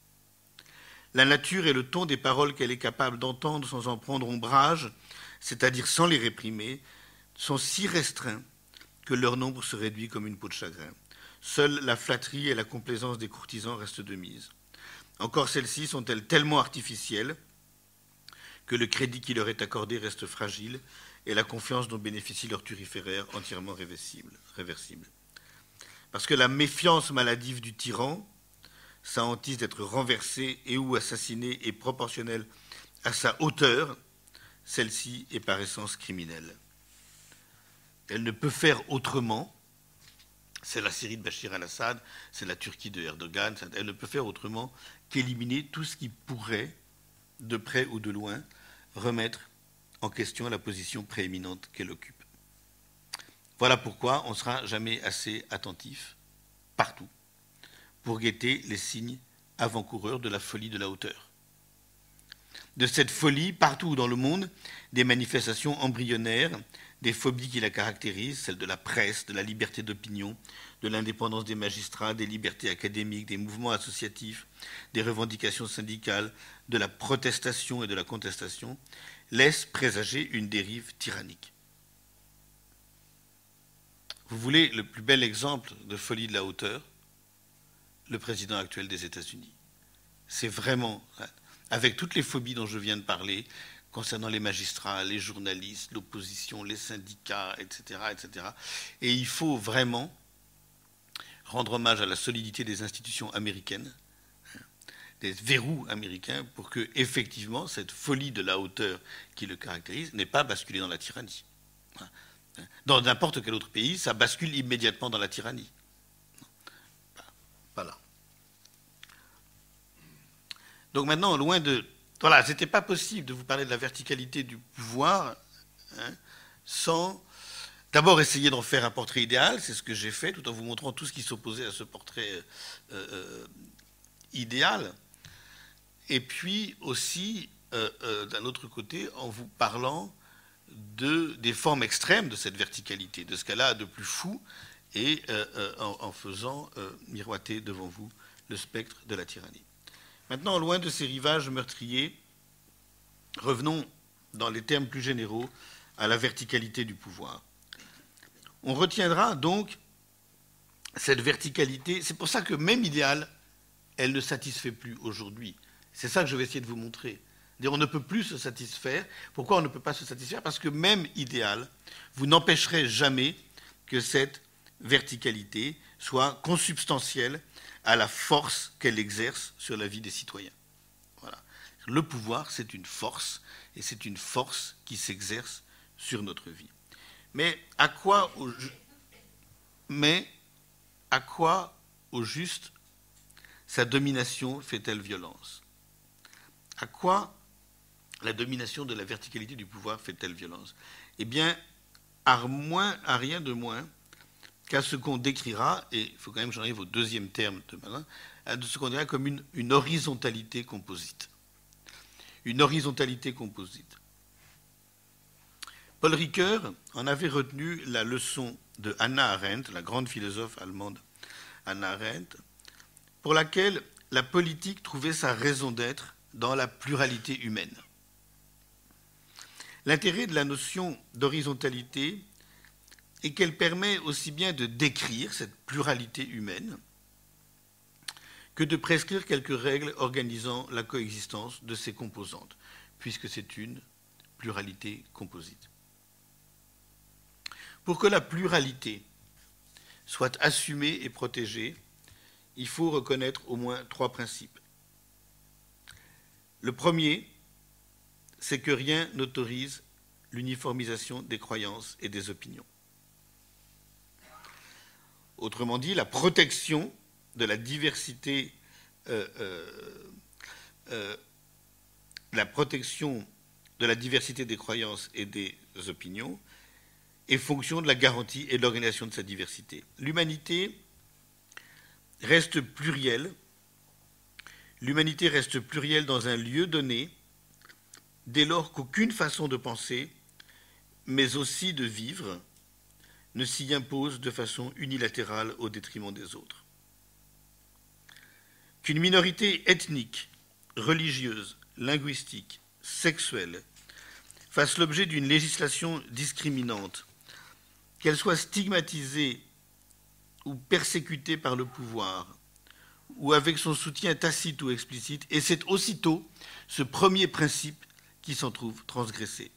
La nature et le ton des paroles qu'elle est capable d'entendre sans en prendre ombrage, c'est-à-dire sans les réprimer, sont si restreints que leur nombre se réduit comme une peau de chagrin. Seule la flatterie et la complaisance des courtisans restent de mise. Encore celles-ci sont-elles tellement artificielles que le crédit qui leur est accordé reste fragile et la confiance dont bénéficie leur turiféraire entièrement réversible. réversible. Parce que la méfiance maladive du tyran, sa hantise d'être renversé et ou assassiné est proportionnelle à sa hauteur, celle-ci est par essence criminelle. Elle ne peut faire autrement, c'est la Syrie de Bachir al-Assad, c'est la Turquie de Erdogan, elle ne peut faire autrement qu'éliminer tout ce qui pourrait, de près ou de loin, remettre en question la position prééminente qu'elle occupe. Voilà pourquoi on ne sera jamais assez attentif, partout, pour guetter les signes avant-coureurs de la folie de la hauteur. De cette folie, partout dans le monde, des manifestations embryonnaires, des phobies qui la caractérisent, celles de la presse, de la liberté d'opinion, de l'indépendance des magistrats, des libertés académiques, des mouvements associatifs, des revendications syndicales, de la protestation et de la contestation, laissent présager une dérive tyrannique. Vous voulez le plus bel exemple de folie de la hauteur? Le président actuel des États-Unis. C'est vraiment, avec toutes les phobies dont je viens de parler, concernant les magistrats, les journalistes, l'opposition, les syndicats, et cetera, et cetera. Et il faut vraiment rendre hommage à la solidité des institutions américaines, des verrous américains, pour que, effectivement, cette folie de la hauteur qui le caractérise n'ait pas basculé dans la tyrannie. Dans n'importe quel autre pays, ça bascule immédiatement dans la tyrannie. Voilà. Donc maintenant, loin de... Voilà, ce n'était pas possible de vous parler de la verticalité du pouvoir hein, sans d'abord essayer d'en faire un portrait idéal, c'est ce que j'ai fait, tout en vous montrant tout ce qui s'opposait à ce portrait euh, euh, idéal. Et puis aussi, euh, euh, d'un autre côté, en vous parlant de, des formes extrêmes de cette verticalité, de ce qu'elle a de plus fou, et euh, euh, en, en faisant euh, miroiter devant vous le spectre de la tyrannie. Maintenant, loin de ces rivages meurtriers, revenons, dans les termes plus généraux, à la verticalité du pouvoir. On retiendra donc cette verticalité, c'est pour ça que même idéale, elle ne satisfait plus aujourd'hui. C'est ça que je vais essayer de vous montrer. On ne peut plus se satisfaire. Pourquoi on ne peut pas se satisfaire? Parce que même idéal, vous n'empêcherez jamais que cette verticalité soit consubstantielle à la force qu'elle exerce sur la vie des citoyens. Voilà. Le pouvoir, c'est une force, et c'est une force qui s'exerce sur notre vie. Mais à quoi au, mais à quoi, au juste, sa domination fait-elle violence? À quoi la domination de la verticalité du pouvoir fait-elle violence? Eh bien, à, moins, à rien de moins qu'à ce qu'on décrira, et il faut quand même que j'en arrive au deuxième terme de Malin, à ce qu'on décrira comme une, une horizontalité composite. Une horizontalité composite. Paul Ricoeur en avait retenu la leçon de Hannah Arendt, la grande philosophe allemande Hannah Arendt, pour laquelle la politique trouvait sa raison d'être dans la pluralité humaine. L'intérêt de la notion d'horizontalité est qu'elle permet aussi bien de décrire cette pluralité humaine que de prescrire quelques règles organisant la coexistence de ses composantes, puisque c'est une pluralité composite. Pour que la pluralité soit assumée et protégée, il faut reconnaître au moins trois principes. Le premier, c'est que rien n'autorise l'uniformisation des croyances et des opinions. Autrement dit, la protection de la diversité, euh, euh, euh, la protection de la diversité des croyances et des opinions est fonction de la garantie et de l'organisation de sa diversité. L'humanité reste plurielle. L'humanité reste plurielle dans un lieu donné, dès lors qu'aucune façon de penser, mais aussi de vivre, ne s'y impose de façon unilatérale au détriment des autres. Qu'une minorité ethnique, religieuse, linguistique, sexuelle fasse l'objet d'une législation discriminante, qu'elle soit stigmatisée ou persécutée par le pouvoir, ou avec son soutien tacite ou explicite, et c'est aussitôt ce premier principe qui s'en trouve transgressé.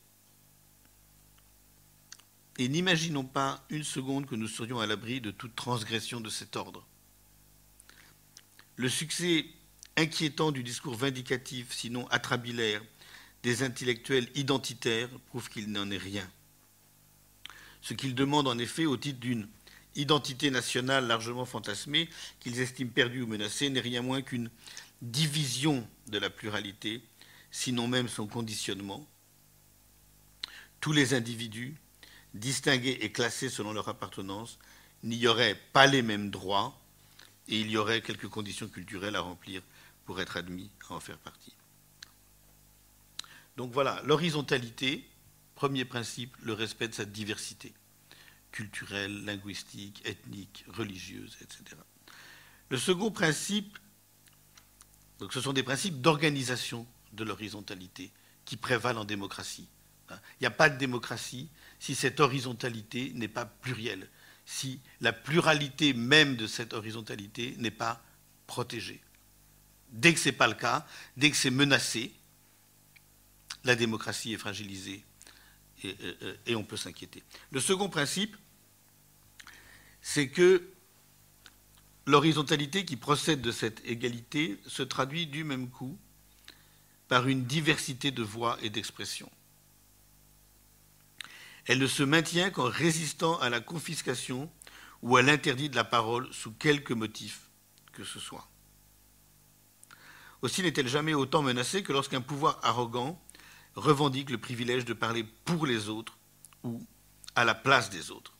Et n'imaginons pas une seconde que nous serions à l'abri de toute transgression de cet ordre. Le succès inquiétant du discours vindicatif, sinon atrabilaire, des intellectuels identitaires prouve qu'il n'en est rien. Ce qu'ils demandent en effet au titre d'une identité nationale largement fantasmée, qu'ils estiment perdue ou menacée, n'est rien moins qu'une division de la pluralité, sinon même son conditionnement. Tous les individus, distingués et classés selon leur appartenance, n'y auraient pas les mêmes droits et il y aurait quelques conditions culturelles à remplir pour être admis à en faire partie. Donc voilà, l'horizontalité, premier principe, le respect de sa diversité culturelle, linguistique, ethnique, religieuse, et cetera. Le second principe, donc ce sont des principes d'organisation de l'horizontalité qui prévalent en démocratie. Il n'y a pas de démocratie si cette horizontalité n'est pas plurielle, si la pluralité même de cette horizontalité n'est pas protégée. Dès que ce n'est pas le cas, dès que c'est menacé, la démocratie est fragilisée et, et, et on peut s'inquiéter. Le second principe, c'est que l'horizontalité qui procède de cette égalité se traduit du même coup par une diversité de voix et d'expressions. Elle ne se maintient qu'en résistant à la confiscation ou à l'interdit de la parole sous quelque motif que ce soit. Aussi n'est-elle jamais autant menacée que lorsqu'un pouvoir arrogant revendique le privilège de parler pour les autres ou à la place des autres.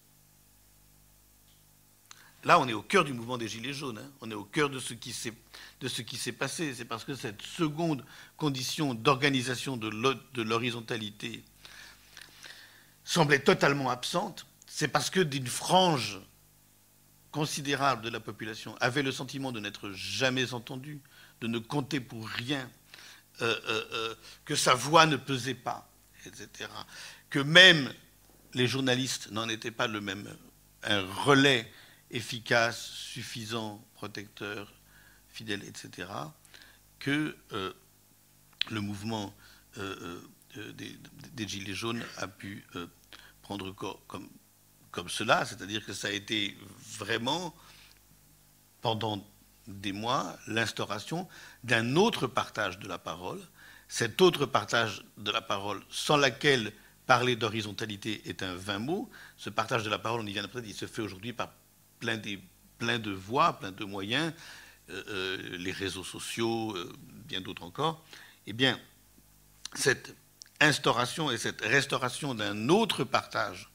Là, on est au cœur du mouvement des Gilets jaunes, hein. On est au cœur de ce qui s'est, de ce qui s'est passé. C'est parce que cette seconde condition d'organisation de l'horizontalité semblait totalement absente, c'est parce que d'une frange considérable de la population avait le sentiment de n'être jamais entendue, de ne compter pour rien, euh, euh, euh, que sa voix ne pesait pas, et cetera. Que même les journalistes n'en étaient pas le même, un relais efficace, suffisant, protecteur, fidèle, et cetera, que euh, le mouvement euh, euh, des, des Gilets jaunes a pu euh, prendre comme, comme cela, c'est-à-dire que ça a été vraiment, pendant des mois, l'instauration d'un autre partage de la parole, cet autre partage de la parole sans laquelle parler d'horizontalité est un vain mot. Ce partage de la parole, on y vient après, il se fait aujourd'hui par plein, des, plein de voies, plein de moyens, euh, euh, les réseaux sociaux, euh, bien d'autres encore. Eh bien, cette instauration et cette restauration d'un autre partage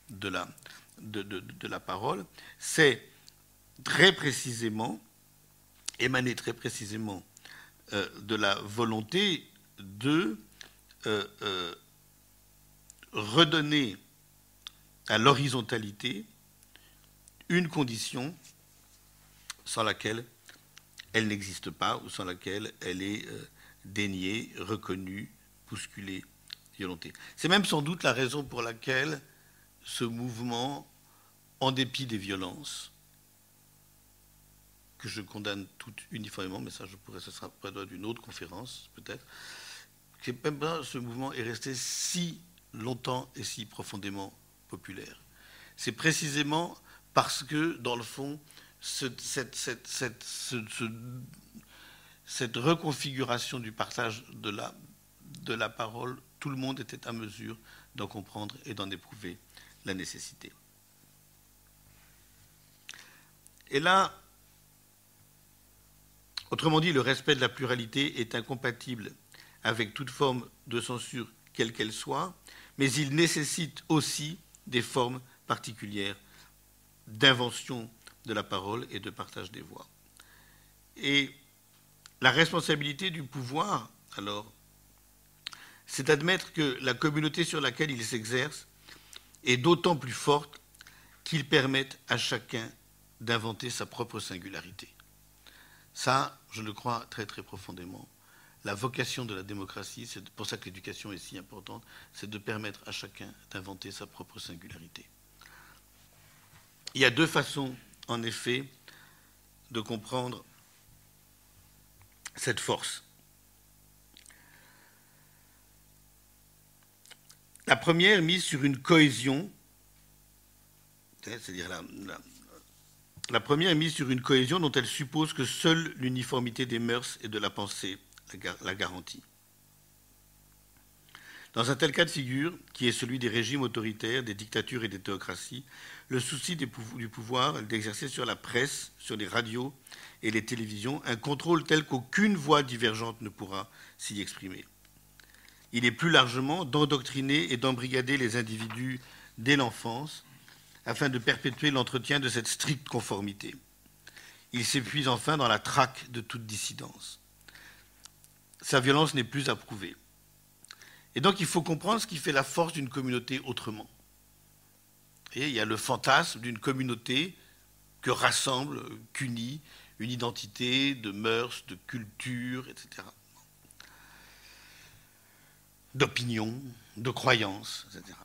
de la, de, de, de la parole, c'est très précisément, émaner très précisément euh, de la volonté de euh, euh, redonner à l'horizontalité une condition sans laquelle elle n'existe pas ou sans laquelle elle est euh, déniée, reconnue, bousculée, violentée. C'est même sans doute la raison pour laquelle ce mouvement, en dépit des violences, que je condamne toutes uniformément, mais ça, je pourrais, ce sera près d'une autre conférence, peut-être, que même pas ce mouvement est resté si longtemps et si profondément populaire. C'est précisément parce que, dans le fond, ce, cette, cette, cette, ce, ce, cette reconfiguration du partage de la, de la parole, tout le monde était à mesure d'en comprendre et d'en éprouver la nécessité. Et là, autrement dit, le respect de la pluralité est incompatible avec toute forme de censure, quelle qu'elle soit, mais il nécessite aussi des formes particulières d'invention de la parole et de partage des voix. Et la responsabilité du pouvoir, alors, c'est d'admettre que la communauté sur laquelle il s'exerce est d'autant plus forte qu'il permette à chacun d'inventer sa propre singularité. Ça, je le crois très très profondément. La vocation de la démocratie, c'est pour ça que l'éducation est si importante, c'est de permettre à chacun d'inventer sa propre singularité. Il y a deux façons, en effet, de comprendre cette force. La première mise sur une cohésion, c'est-à-dire la, la, la première est mise sur une cohésion dont elle suppose que seule l'uniformité des mœurs et de la pensée la, la garantit. Dans un tel cas de figure, qui est celui des régimes autoritaires, des dictatures et des théocraties, le souci des pouvo- du pouvoir est d'exercer sur la presse, sur les radios et les télévisions un contrôle tel qu'aucune voix divergente ne pourra s'y exprimer. Il est plus largement d'endoctriner et d'embrigader les individus dès l'enfance afin de perpétuer l'entretien de cette stricte conformité. Il s'épuise enfin dans la traque de toute dissidence. Sa violence n'est plus approuvée. Et donc il faut comprendre ce qui fait la force d'une communauté autrement. Et il y a le fantasme d'une communauté que rassemble, qu'unit, une identité de mœurs, de culture, et cetera. D'opinion, de croyances, et cetera.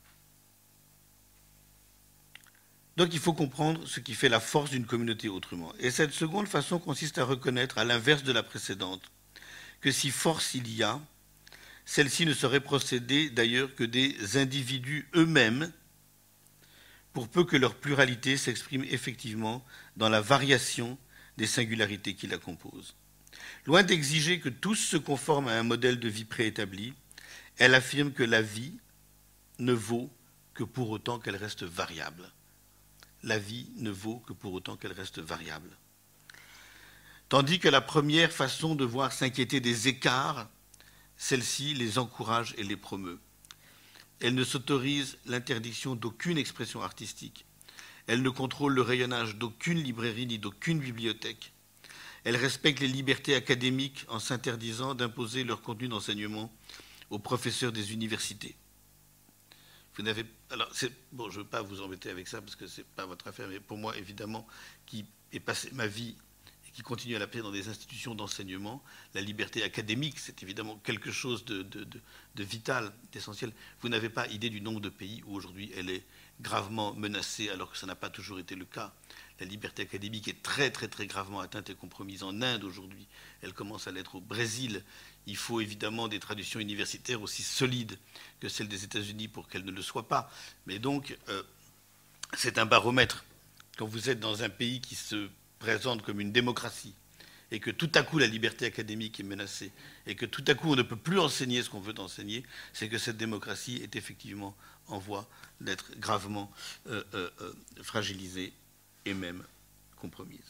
Donc il faut comprendre ce qui fait la force d'une communauté autrement. Et cette seconde façon consiste à reconnaître, à l'inverse de la précédente, que si force il y a, celle-ci ne saurait procéder d'ailleurs que des individus eux-mêmes, pour peu que leur pluralité s'exprime effectivement dans la variation des singularités qui la composent. Loin d'exiger que tous se conforment à un modèle de vie préétabli, elle affirme que la vie ne vaut que pour autant qu'elle reste variable. La vie ne vaut que pour autant qu'elle reste variable. Tandis que la première façon de voir s'inquiéter des écarts, celle-ci les encourage et les promeut. Elle ne s'autorise l'interdiction d'aucune expression artistique. Elle ne contrôle le rayonnage d'aucune librairie ni d'aucune bibliothèque. Elle respecte les libertés académiques en s'interdisant d'imposer leur contenu d'enseignement aux professeurs des universités. Vous n'avez, alors, bon, je ne veux pas vous embêter avec ça parce que ce n'est pas votre affaire, mais pour moi, évidemment, qui ai passé ma vie et qui continue à la passer dans des institutions d'enseignement, la liberté académique, c'est évidemment quelque chose de, de, de, de vital, d'essentiel. Vous n'avez pas idée du nombre de pays où aujourd'hui elle est gravement menacée, alors que ça n'a pas toujours été le cas. La liberté académique est très, très, très gravement atteinte et compromise en Inde aujourd'hui. Elle commence à l'être au Brésil. Il faut évidemment des traditions universitaires aussi solides que celles des États-Unis pour qu'elles ne le soient pas. Mais donc, euh, c'est un baromètre. Quand vous êtes dans un pays qui se présente comme une démocratie et que tout à coup la liberté académique est menacée et que tout à coup on ne peut plus enseigner ce qu'on veut enseigner, c'est que cette démocratie est effectivement en voie d'être gravement euh, euh, euh, fragilisée et même compromise.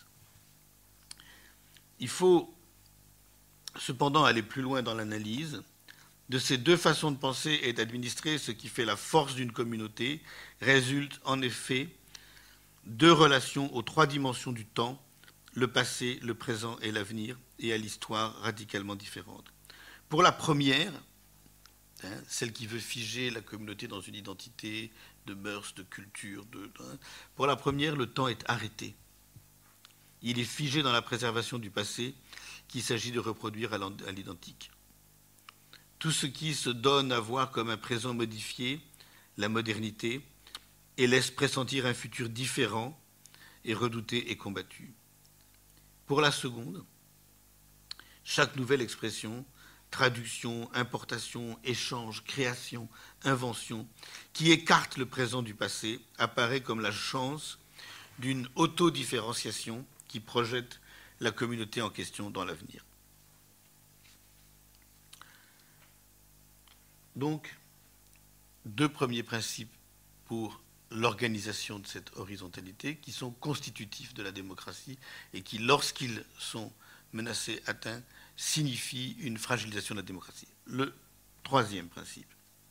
Il faut cependant aller plus loin dans l'analyse de ces deux façons de penser et d'administrer, ce qui fait la force d'une communauté, résulte en effet deux relations aux trois dimensions du temps, le passé, le présent et l'avenir, et à l'histoire radicalement différentes. Pour la première, hein, celle qui veut figer la communauté dans une identité de mœurs, de culture, de, hein, pour la première, le temps est arrêté. Il est figé dans la préservation du passé qu'il s'agit de reproduire à l'identique. Tout ce qui se donne à voir comme un présent modifié, la modernité, et laisse pressentir un futur différent, est redouté et combattu. Pour la seconde, chaque nouvelle expression, traduction, importation, échange, création, invention, qui écarte le présent du passé, apparaît comme la chance d'une autodifférenciation qui projette la communauté en question dans l'avenir. Donc, deux premiers principes pour l'organisation de cette horizontalité qui sont constitutifs de la démocratie et qui, lorsqu'ils sont menacés, atteints, signifient une fragilisation de la démocratie. Le troisième principe,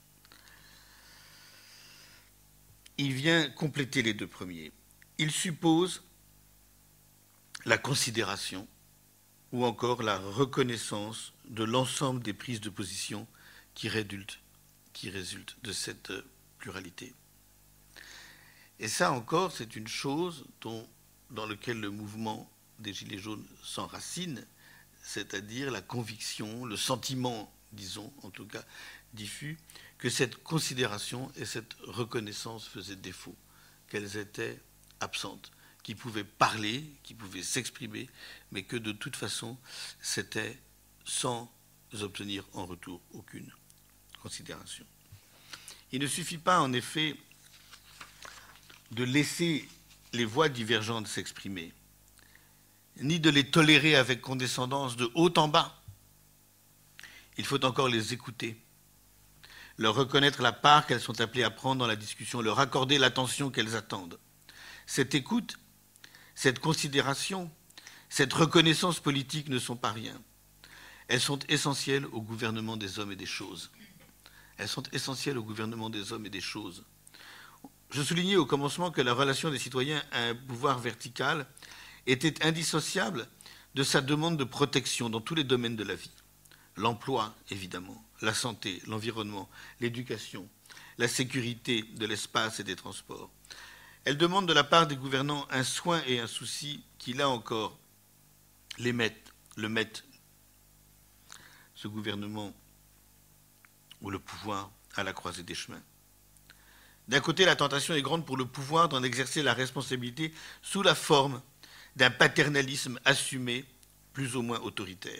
il vient compléter les deux premiers. Il suppose la considération ou encore la reconnaissance de l'ensemble des prises de position qui résultent, qui résultent de cette pluralité. Et ça encore, c'est une chose dont, dans laquelle le mouvement des Gilets jaunes s'enracine, c'est-à-dire la conviction, le sentiment, disons, en tout cas diffus, que cette considération et cette reconnaissance faisaient défaut, qu'elles étaient absentes, qui pouvaient parler, qui pouvaient s'exprimer, mais que de toute façon, c'était sans obtenir en retour aucune considération. Il ne suffit pas, en effet, de laisser les voix divergentes s'exprimer, ni de les tolérer avec condescendance de haut en bas. Il faut encore les écouter, leur reconnaître la part qu'elles sont appelées à prendre dans la discussion, leur accorder l'attention qu'elles attendent. Cette écoute, cette considération, cette reconnaissance politique ne sont pas rien. Elles sont essentielles au gouvernement des hommes et des choses. Elles sont essentielles au gouvernement des hommes et des choses. Je soulignais au commencement que la relation des citoyens à un pouvoir vertical était indissociable de sa demande de protection dans tous les domaines de la vie. L'emploi, évidemment, la santé, l'environnement, l'éducation, la sécurité de l'espace et des transports. Elle demande de la part des gouvernants un soin et un souci qui, là encore, les mettent, le mettent, ce gouvernement ou le pouvoir, à la croisée des chemins. D'un côté, la tentation est grande pour le pouvoir d'en exercer la responsabilité sous la forme d'un paternalisme assumé, plus ou moins autoritaire.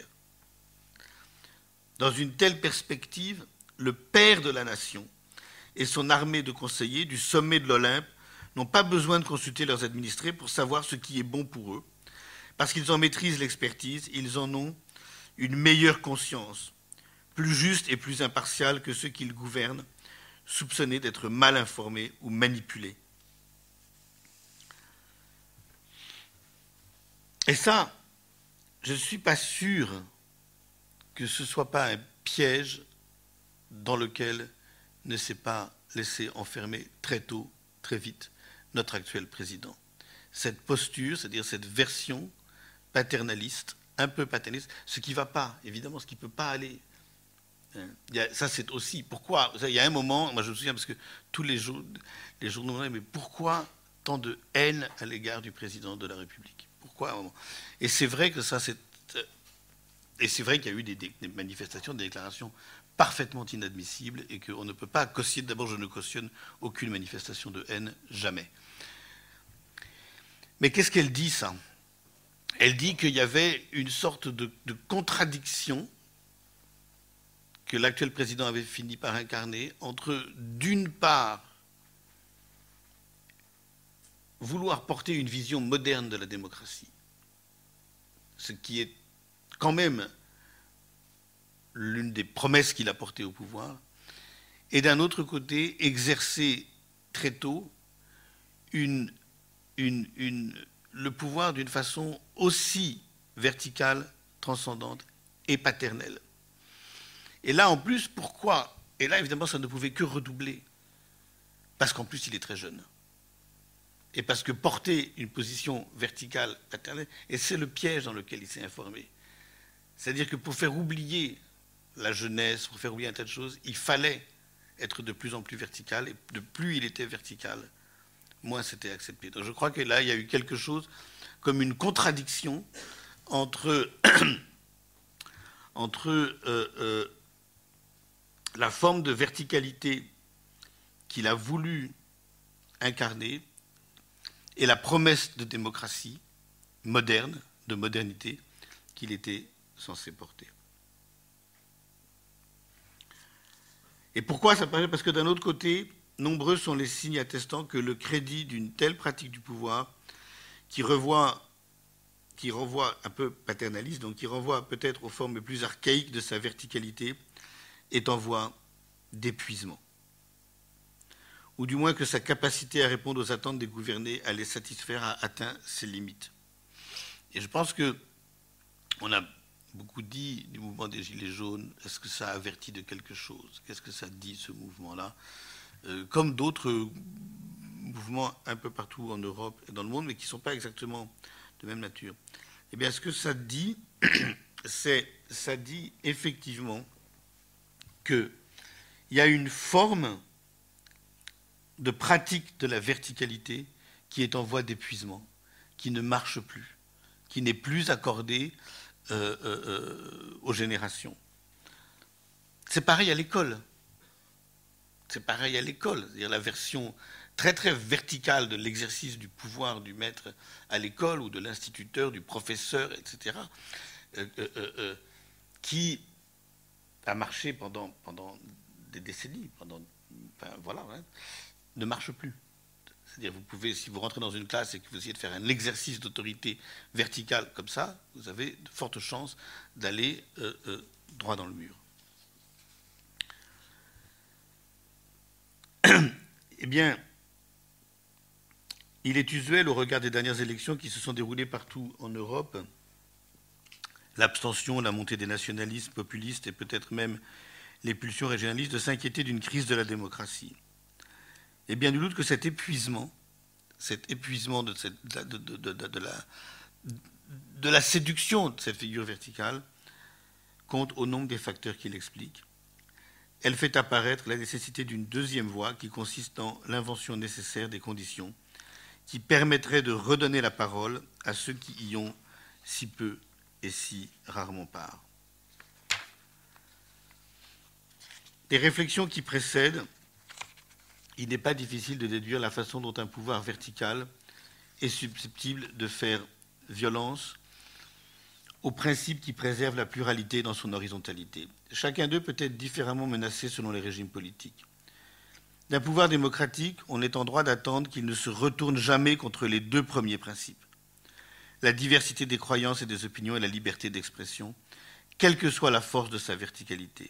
Dans une telle perspective, le père de la nation et son armée de conseillers du sommet de l'Olympe n'ont pas besoin de consulter leurs administrés pour savoir ce qui est bon pour eux, parce qu'ils en maîtrisent l'expertise, ils en ont une meilleure conscience, plus juste et plus impartiale que ceux qu'ils gouvernent, soupçonnés d'être mal informés ou manipulés. Et ça, je ne suis pas sûr que ce ne soit pas un piège dans lequel ne s'est pas laissé enfermer très tôt, très vite, notre actuel président. Cette posture, c'est-à-dire cette version paternaliste, un peu paternaliste, ce qui ne va pas, évidemment, ce qui ne peut pas aller. Il y a, ça, c'est aussi, pourquoi, il y a un moment, moi je me souviens, parce que tous les, jours, les journaux, mais pourquoi tant de haine à l'égard du président de la République? Pourquoi? Et c'est vrai que ça, c'est... Et c'est vrai qu'il y a eu des, des manifestations, des déclarations parfaitement inadmissibles et qu'on ne peut pas cautionner. D'abord, je ne cautionne aucune manifestation de haine, jamais. Mais qu'est-ce qu'elle dit, ça? Elle dit qu'il y avait une sorte de, de contradiction que l'actuel président avait fini par incarner entre, d'une part, vouloir porter une vision moderne de la démocratie, ce qui est quand même l'une des promesses qu'il a portées au pouvoir, et d'un autre côté, exercer très tôt une, une, une, le pouvoir d'une façon aussi verticale, transcendante et paternelle. Et là, en plus, pourquoi? Et là, évidemment, ça ne pouvait que redoubler. Parce qu'en plus, il est très jeune. Et parce que porter une position verticale, paternelle, et c'est le piège dans lequel il s'est informé. C'est-à-dire que pour faire oublier la jeunesse, pour faire oublier un tas de choses, il fallait être de plus en plus vertical, et de plus il était vertical, moins c'était accepté. Donc je crois que là, il y a eu quelque chose comme une contradiction entre, entre euh, euh, la forme de verticalité qu'il a voulu incarner et la promesse de démocratie moderne, de modernité, qu'il était censé porter. Et pourquoi ça paraît? Parce que d'un autre côté, nombreux sont les signes attestant que le crédit d'une telle pratique du pouvoir, qui, revoit, qui renvoie un peu paternaliste, donc qui renvoie peut-être aux formes plus archaïques de sa verticalité, est en voie d'épuisement. Ou du moins que sa capacité à répondre aux attentes des gouvernés, à les satisfaire, a atteint ses limites. Et je pense que on a beaucoup dit du mouvement des Gilets jaunes. Est-ce que ça avertit de quelque chose? Qu'est-ce que ça dit, ce mouvement-là? euh, Comme d'autres mouvements un peu partout en Europe et dans le monde, mais qui ne sont pas exactement de même nature. Eh bien, ce que ça dit, c'est, ça dit effectivement qu'il y a une forme de pratique de la verticalité qui est en voie d'épuisement, qui ne marche plus, qui n'est plus accordée euh, euh, aux générations. C'est pareil à l'école. C'est pareil à l'école. C'est-à-dire la version très très verticale de l'exercice du pouvoir du maître à l'école ou de l'instituteur, du professeur, et cetera, euh, euh, euh, qui a marché pendant, pendant des décennies, pendant, enfin, voilà, hein, ne marche plus. C'est-à-dire, vous pouvez, si vous rentrez dans une classe et que vous essayez de faire un exercice d'autorité verticale comme ça, vous avez de fortes chances d'aller euh, euh, droit dans le mur. Eh bien, il est usuel, au regard des dernières élections qui se sont déroulées partout en Europe, l'abstention, la montée des nationalismes populistes et peut-être même les pulsions régionalistes, de s'inquiéter d'une crise de la démocratie. Et bien du doute que cet épuisement, cet épuisement de, cette, de, de, de, de, la, de la séduction de cette figure verticale compte au nombre des facteurs qui l'expliquent. Elle fait apparaître la nécessité d'une deuxième voie qui consiste dans l'invention nécessaire des conditions qui permettraient de redonner la parole à ceux qui y ont si peu et si rarement part. Des réflexions qui précèdent, il n'est pas difficile de déduire la façon dont un pouvoir vertical est susceptible de faire violence aux principes qui préservent la pluralité dans son horizontalité. Chacun d'eux peut être différemment menacé selon les régimes politiques. D'un pouvoir démocratique, on est en droit d'attendre qu'il ne se retourne jamais contre les deux premiers principes, la diversité des croyances et des opinions et la liberté d'expression, quelle que soit la force de sa verticalité.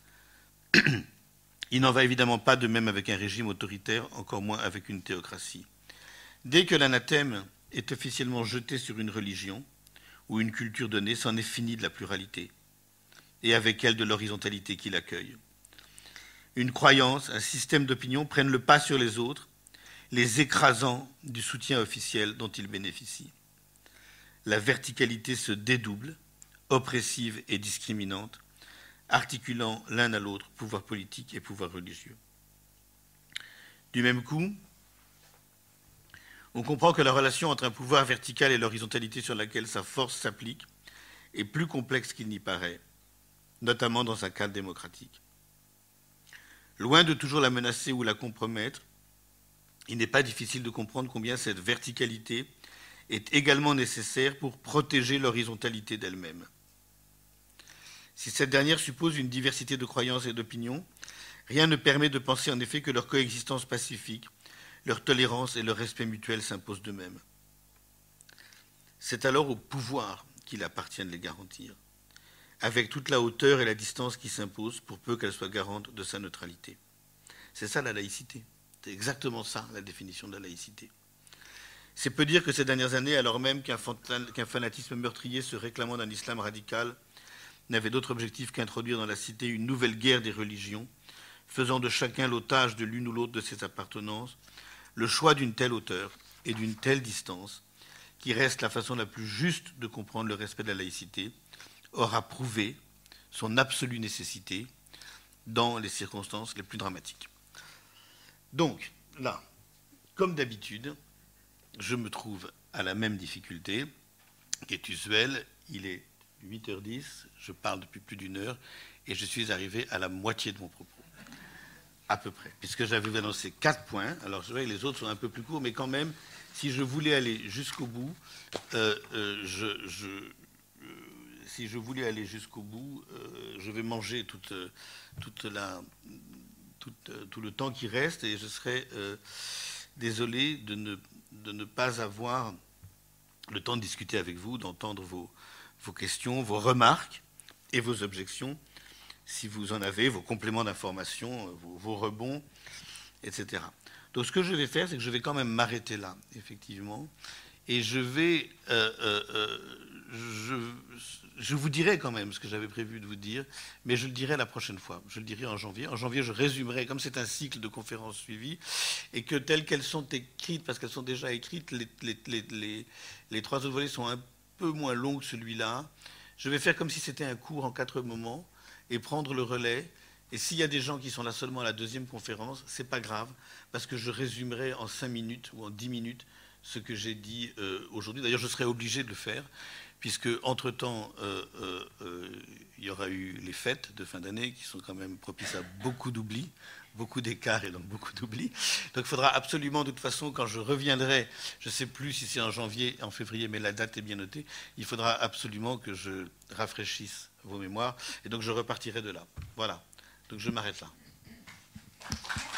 Il n'en va évidemment pas de même avec un régime autoritaire, encore moins avec une théocratie. Dès que l'anathème est officiellement jeté sur une religion ou une culture donnée, c'en est fini de la pluralité, et avec elle de l'horizontalité qui l'accueille. Une croyance, un système d'opinion prennent le pas sur les autres, les écrasant du soutien officiel dont ils bénéficient. La verticalité se dédouble, oppressive et discriminante, articulant l'un à l'autre pouvoir politique et pouvoir religieux. Du même coup, on comprend que la relation entre un pouvoir vertical et l'horizontalité sur laquelle sa force s'applique est plus complexe qu'il n'y paraît, notamment dans un cadre démocratique. Loin de toujours la menacer ou la compromettre, il n'est pas difficile de comprendre combien cette verticalité est également nécessaire pour protéger l'horizontalité d'elle-même. Si cette dernière suppose une diversité de croyances et d'opinions, rien ne permet de penser en effet que leur coexistence pacifique, leur tolérance et leur respect mutuel s'imposent d'eux-mêmes. C'est alors au pouvoir qu'il appartient de les garantir, avec toute la hauteur et la distance qui s'imposent pour peu qu'elle soit garante de sa neutralité. C'est ça la laïcité. C'est exactement ça la définition de la laïcité. C'est peu dire que ces dernières années, alors même qu'un fanatisme meurtrier se réclamant d'un islam radical n'avait d'autre objectif qu'introduire dans la cité une nouvelle guerre des religions, faisant de chacun l'otage de l'une ou l'autre de ses appartenances, le choix d'une telle hauteur et d'une telle distance, qui reste la façon la plus juste de comprendre le respect de la laïcité, aura prouvé son absolue nécessité dans les circonstances les plus dramatiques. Donc, là, comme d'habitude, je me trouve à la même difficulté qui est usuelle. Il est huit heures dix, je parle depuis plus d'une heure, et je suis arrivé à la moitié de mon propos. À peu près, puisque j'avais annoncé quatre points. Alors, je vois que les autres sont un peu plus courts, mais quand même, si je voulais aller jusqu'au bout, euh, euh, je, je, euh, si je voulais aller jusqu'au bout, euh, je vais manger toute, toute la, toute, tout le temps qui reste, et je serais euh, désolé de ne, de ne pas avoir le temps de discuter avec vous, d'entendre vos, vos questions, vos remarques et vos objections, si vous en avez, vos compléments d'information, vos, vos rebonds, et cetera. Donc ce que je vais faire, c'est que je vais quand même m'arrêter là, effectivement, et je vais... Euh, euh, euh, je, je vous dirai quand même ce que j'avais prévu de vous dire, mais je le dirai la prochaine fois. Je le dirai en janvier. En janvier, je résumerai, comme c'est un cycle de conférences suivies, et que telles qu'elles sont écrites, parce qu'elles sont déjà écrites, les, les, les, les, les trois autres volets sont un peu moins longs que celui-là. Je vais faire comme si c'était un cours en quatre moments, et prendre le relais. Et s'il y a des gens qui sont là seulement à la deuxième conférence, c'est pas grave, parce que je résumerai en cinq minutes ou en dix minutes ce que j'ai dit euh, aujourd'hui. D'ailleurs, je serai obligé de le faire, puisque entre-temps, euh, euh, euh, il y aura eu les fêtes de fin d'année qui sont quand même propices à beaucoup d'oublis, beaucoup d'écarts et donc beaucoup d'oublis. Donc il faudra absolument, de toute façon, quand je reviendrai, je ne sais plus si c'est en janvier, en février, mais la date est bien notée, il faudra absolument que je rafraîchisse vos mémoires, et donc je repartirai de là. Voilà. Donc je m'arrête là.